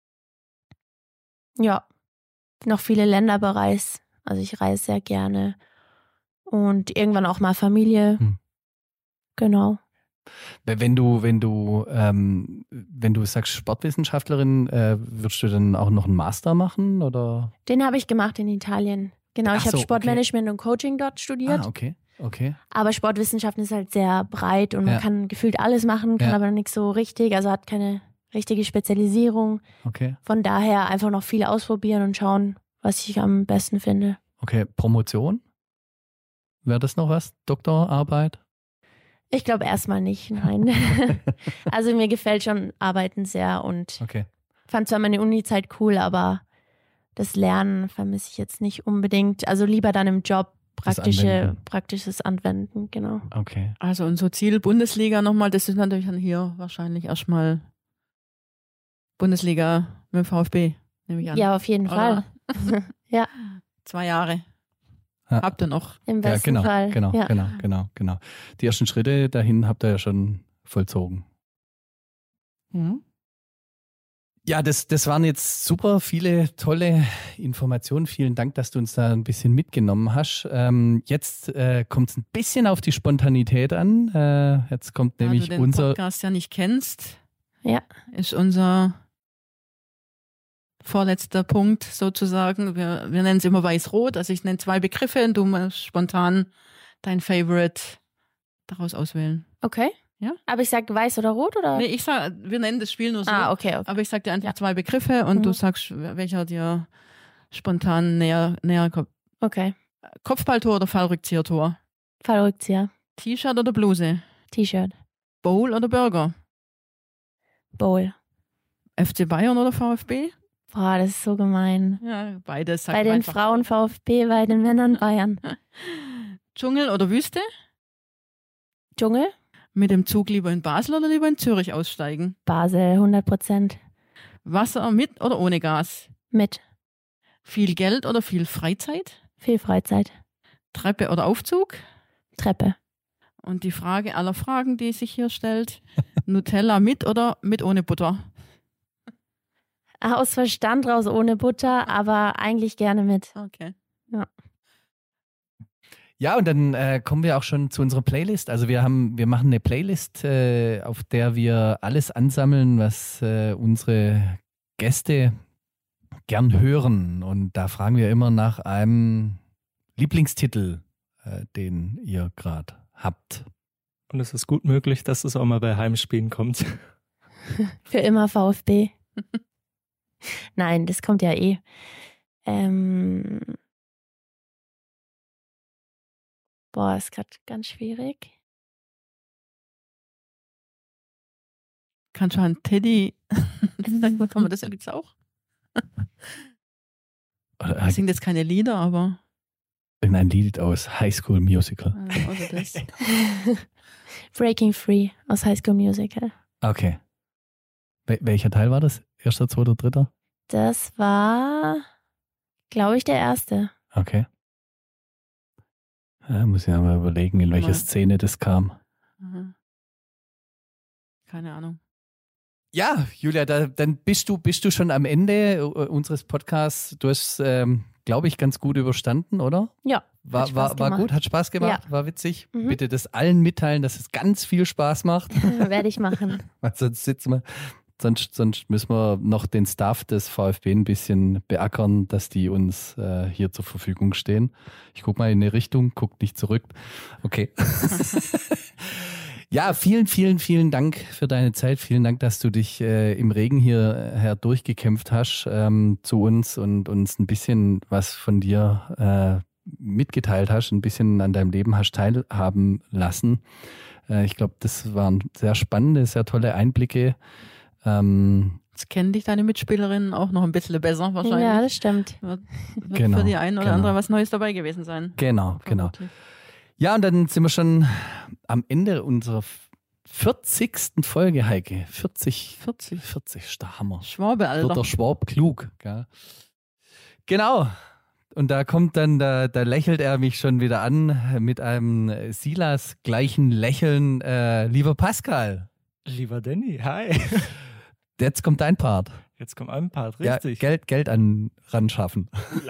ja, noch viele Länder bereise. Also ich reise sehr gerne. Und irgendwann auch mal Familie. Mhm. Genau. Wenn du, wenn du, ähm, wenn du sagst Sportwissenschaftlerin, äh, würdest du dann auch noch einen Master machen oder? Den habe ich gemacht in Italien. Genau, Ach ich habe so, Sportmanagement okay. und Coaching dort studiert. Ah, okay, okay. Aber Sportwissenschaften ist halt sehr breit und ja. man kann gefühlt alles machen, kann ja. aber nichts so richtig, also hat keine richtige Spezialisierung. Okay. Von daher einfach noch viel ausprobieren und schauen, was ich am besten finde. Okay, Promotion? Wäre das noch was? Doktorarbeit? Ich glaube erstmal nicht, nein. Also mir gefällt schon Arbeiten sehr und okay. fand zwar meine Uni-Zeit cool, aber das Lernen vermisse ich jetzt nicht unbedingt. Also lieber dann im Job praktische, Anwenden. praktisches Anwenden, genau. Okay. Also unser Ziel Bundesliga nochmal, das ist natürlich dann hier wahrscheinlich erstmal Bundesliga mit dem VfB, nehme ich an. Ja, auf jeden Oder? Fall. Ja. Zwei Jahre. Ja. Habt ihr noch? Im besten ja, genau, Fall. Genau, ja. genau, genau, genau. Die ersten Schritte dahin habt ihr ja schon vollzogen. Mhm. Ja, das, das waren jetzt super viele tolle Informationen. Vielen Dank, dass du uns da ein bisschen mitgenommen hast. Ähm, jetzt äh, kommt es ein bisschen auf die Spontanität an. Äh, jetzt kommt da nämlich du den unser... Podcast ja nicht kennst, ja. ist unser vorletzter Punkt sozusagen. Wir, wir nennen es immer weiß-rot. Also ich nenne zwei Begriffe und du musst spontan dein Favorite daraus auswählen. Okay. Ja? Aber ich sage weiß oder rot oder? Nee, ich sag, wir nennen das Spiel nur so. Ah, okay, okay. Aber ich sag dir einfach ja. zwei Begriffe und mhm. du sagst, welcher dir spontan näher, näher kommt. Okay. Kopfballtor oder Fallrückzieher-Tor? Fallrückzieher. T-Shirt oder Bluse? T-Shirt. Bowl oder Burger? Bowl. F C Bayern oder VfB? Boah, das ist so gemein. Ja, beides. Bei den einfach. Frauen VfB, bei den Männern Bayern. Dschungel oder Wüste? Dschungel. Mit dem Zug lieber in Basel oder lieber in Zürich aussteigen? Basel, hundert Prozent. Wasser mit oder ohne Gas? Mit. Viel Geld oder viel Freizeit? Viel Freizeit. Treppe oder Aufzug? Treppe. Und die Frage aller Fragen, die sich hier stellt, Nutella mit oder mit ohne Butter? Aus Verstand raus ohne Butter, aber eigentlich gerne mit. Okay. Ja. Ja, und dann äh, kommen wir auch schon zu unserer Playlist. Also wir haben, wir machen eine Playlist, äh, auf der wir alles ansammeln, was äh, unsere Gäste gern hören. Und da fragen wir immer nach einem Lieblingstitel, äh, den ihr gerade habt. Und es ist gut möglich, dass es auch mal bei Heimspielen kommt. Für immer VfB. Nein, das kommt ja eh. Ähm Boah, ist gerade ganz schwierig. Kann schon Teddy. Kann man das ja jetzt auch? Ich singe jetzt keine Lieder, aber. Irgendein Lied aus High School Musical. Also das. Breaking Free aus High School Musical. Okay. Wel- welcher Teil war das? Erster, zweiter, dritter? Das war, glaube ich, der erste. Okay. Ja, muss ich ja mal überlegen, in welche Mal. Szene das kam. Aha. Keine Ahnung. Ja, Julia, da, dann bist du, bist du schon am Ende äh, unseres Podcasts. Du hast, ähm, glaube ich, ganz gut überstanden, oder? Ja. War, hat Spaß war, war gemacht. gut, hat Spaß gemacht, Ja. war witzig. Mhm. Bitte das allen mitteilen, dass es ganz viel Spaß macht. Werde ich machen. Weil sonst sitzen wir, sonst, sonst müssen wir noch den Staff des VfB ein bisschen beackern, dass die uns äh, hier zur Verfügung stehen. Ich guck mal in eine Richtung, guck nicht zurück. Okay. Ja, vielen, vielen, vielen Dank für deine Zeit. Vielen Dank, dass du dich äh, im Regen hierher durchgekämpft hast ähm, zu uns und uns ein bisschen was von dir äh, mitgeteilt hast, ein bisschen an deinem Leben hast teilhaben lassen. Äh, ich glaube, das waren sehr spannende, sehr tolle Einblicke. Ähm, Jetzt kennen dich deine Mitspielerinnen auch noch ein bisschen besser wahrscheinlich. Ja, das stimmt. Wird, wird Genau, für die einen oder genau. andere was Neues dabei gewesen sein. genau, genau. Vermutlich. Ja, und dann sind wir schon am Ende unserer vierzigsten Folge, Heike. vierzig, vierzig. vierzig, ist der Hammer. Schwabe, Alter. Wird der Schwab klug. Gell? Genau. Und da kommt dann, da, da lächelt er mich schon wieder an mit einem Silas gleichen Lächeln. Äh, lieber Pascal. Lieber Danny, hi. Jetzt kommt dein Part. Jetzt kommt ein Part, Ja, richtig. Geld, Geld an, ran schaffen.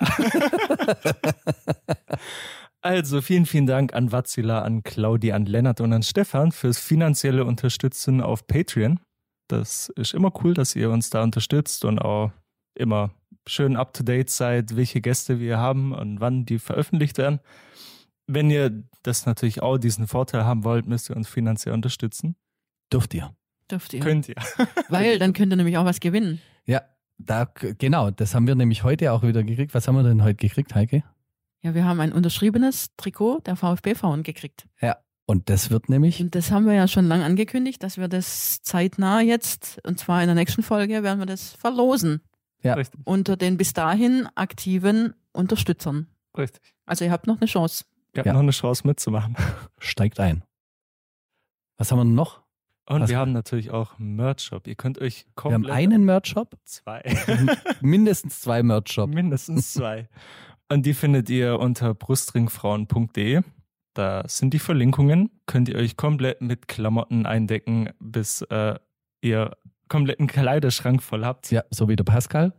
Also vielen, vielen Dank an Watzila, an Claudia, an Lennart und an Stefan fürs finanzielle Unterstützen auf Patreon. Das ist immer cool, dass ihr uns da unterstützt und auch immer schön up-to-date seid, welche Gäste wir haben und wann die veröffentlicht werden. Wenn ihr das natürlich auch diesen Vorteil haben wollt, müsst ihr uns finanziell unterstützen. Dürft ihr. Dürft ihr. Könnt ihr. Weil dann könnt ihr nämlich auch was gewinnen. Ja, da, genau, das haben wir nämlich heute auch wieder gekriegt. Was haben wir denn heute gekriegt, Heike? Ja, wir haben ein unterschriebenes Trikot der VfB-Frauen gekriegt. Ja, und das wird nämlich, Und das haben wir ja schon lange angekündigt, dass wir das zeitnah jetzt, und zwar in der nächsten Folge, werden wir das verlosen. Ja. Richtig. Unter den bis dahin aktiven Unterstützern. Richtig. Also ihr habt noch eine Chance. Ihr habt Ja. noch eine Chance mitzumachen. steigt ein. Was haben wir noch? Und Was- wir haben natürlich auch einen Merch-Shop. Ihr könnt euch Wir haben komplett... einen Merch-Shop, Zwei. mindestens zwei Merch-Shops. Mindestens zwei. Und die findet ihr unter brustringfrauen punkt de. Da sind die Verlinkungen. Könnt ihr euch komplett mit Klamotten eindecken, bis äh, ihr kompletten Kleiderschrank voll habt. Ja, so wie der Pascal.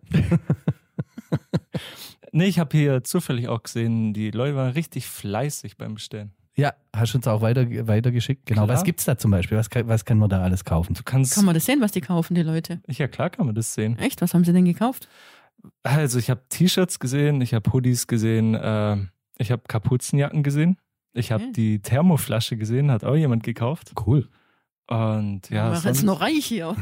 Nee, ich habe hier zufällig auch gesehen, die Leute waren richtig fleißig beim Bestellen. Ja, hast du uns auch weiter, weitergeschickt. Genau, Klar. was gibt's da zum Beispiel? Was, kann- was kann man da alles kaufen? Du kannst... Kann man das sehen, was die kaufen, die Leute? Ja, klar kann man das sehen. Echt? Was haben sie denn gekauft? Also ich habe T-Shirts gesehen, ich habe Hoodies gesehen, äh, ich habe Kapuzenjacken gesehen, ich habe Okay. die Thermoflasche gesehen, hat auch jemand gekauft. Cool. Und ja, Ja, wir sonst- jetzt noch reich hier.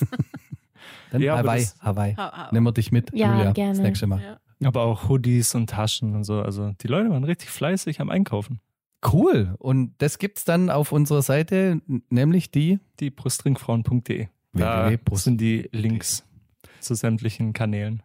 Dann Ja, aber Hawaii, das- Hawaii. Ha- ha- Nehmen wir dich mit, Ja, Julia, gerne. das nächste Mal. Ja. aber auch Hoodies und Taschen und so. Also die Leute waren richtig fleißig am Einkaufen. Cool. Und das gibt's dann auf unserer Seite, n- nämlich die Die brustringfrauen punkt de. Da www.brust- sind die Links zu sämtlichen Kanälen.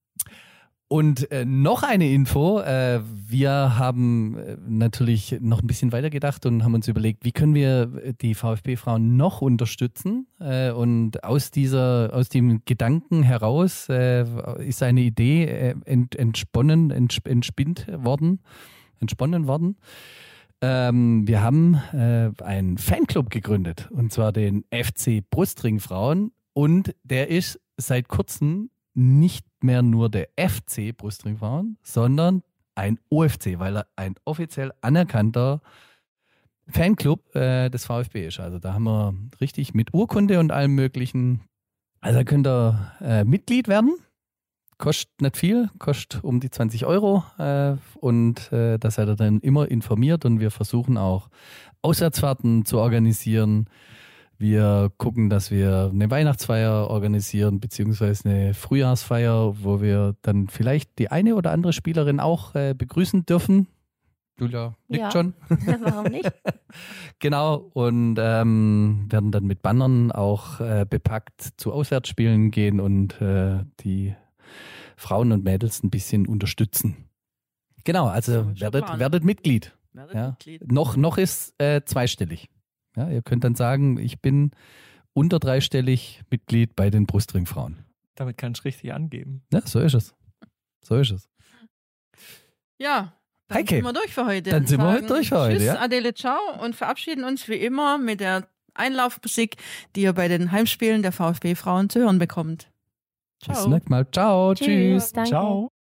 Und äh, noch eine Info, äh, wir haben äh, natürlich noch ein bisschen weiter gedacht und haben uns überlegt, wie können wir die VfB-Frauen noch unterstützen, äh, und aus dieser, aus dem Gedanken heraus äh, ist eine Idee äh, ent, entsponnen, ents, entspinnt worden, entsponnen worden. Ähm, wir haben äh, einen Fanclub gegründet, und zwar den F C Brustringfrauen, und der ist seit kurzem nicht mehr nur der F C Brustringfrauen, sondern ein O F C, weil er ein offiziell anerkannter Fanclub äh, des VfB ist. Also da haben wir richtig mit Urkunde und allem möglichen. Also da könnt ihr äh, Mitglied werden. Kostet nicht viel, kostet um die zwanzig Euro, äh, und äh, da seid ihr dann immer informiert, und wir versuchen auch Auswärtsfahrten zu organisieren. Wir gucken, dass wir eine Weihnachtsfeier organisieren, beziehungsweise eine Frühjahrsfeier, wo wir dann vielleicht die eine oder andere Spielerin auch äh, begrüßen dürfen. Julia nickt Ja. schon. Warum nicht? Genau, und ähm, werden dann mit Bannern auch äh, bepackt zu Auswärtsspielen gehen und äh, die Frauen und Mädels ein bisschen unterstützen. Genau, also So, schon werdet, Plan. werdet Mitglied. Werdet Ja. Mitglied. Noch, noch ist äh, zweistellig. Ja, ihr könnt dann sagen, ich bin unter dreistellig Mitglied bei den Brustringfrauen. Damit kannst du richtig angeben. Ja, so ist es. So ist es. Ja, dann Heike, sind wir durch für heute. dann sind wir Sagen heute durch für heute, Tschüss, ja. Adele, ciao, und verabschieden uns wie immer mit der Einlaufmusik, die ihr bei den Heimspielen der VfB-Frauen zu hören bekommt. Bis Ciao. zum nächsten Mal. Ciao, tschüss. Danke. Ciao.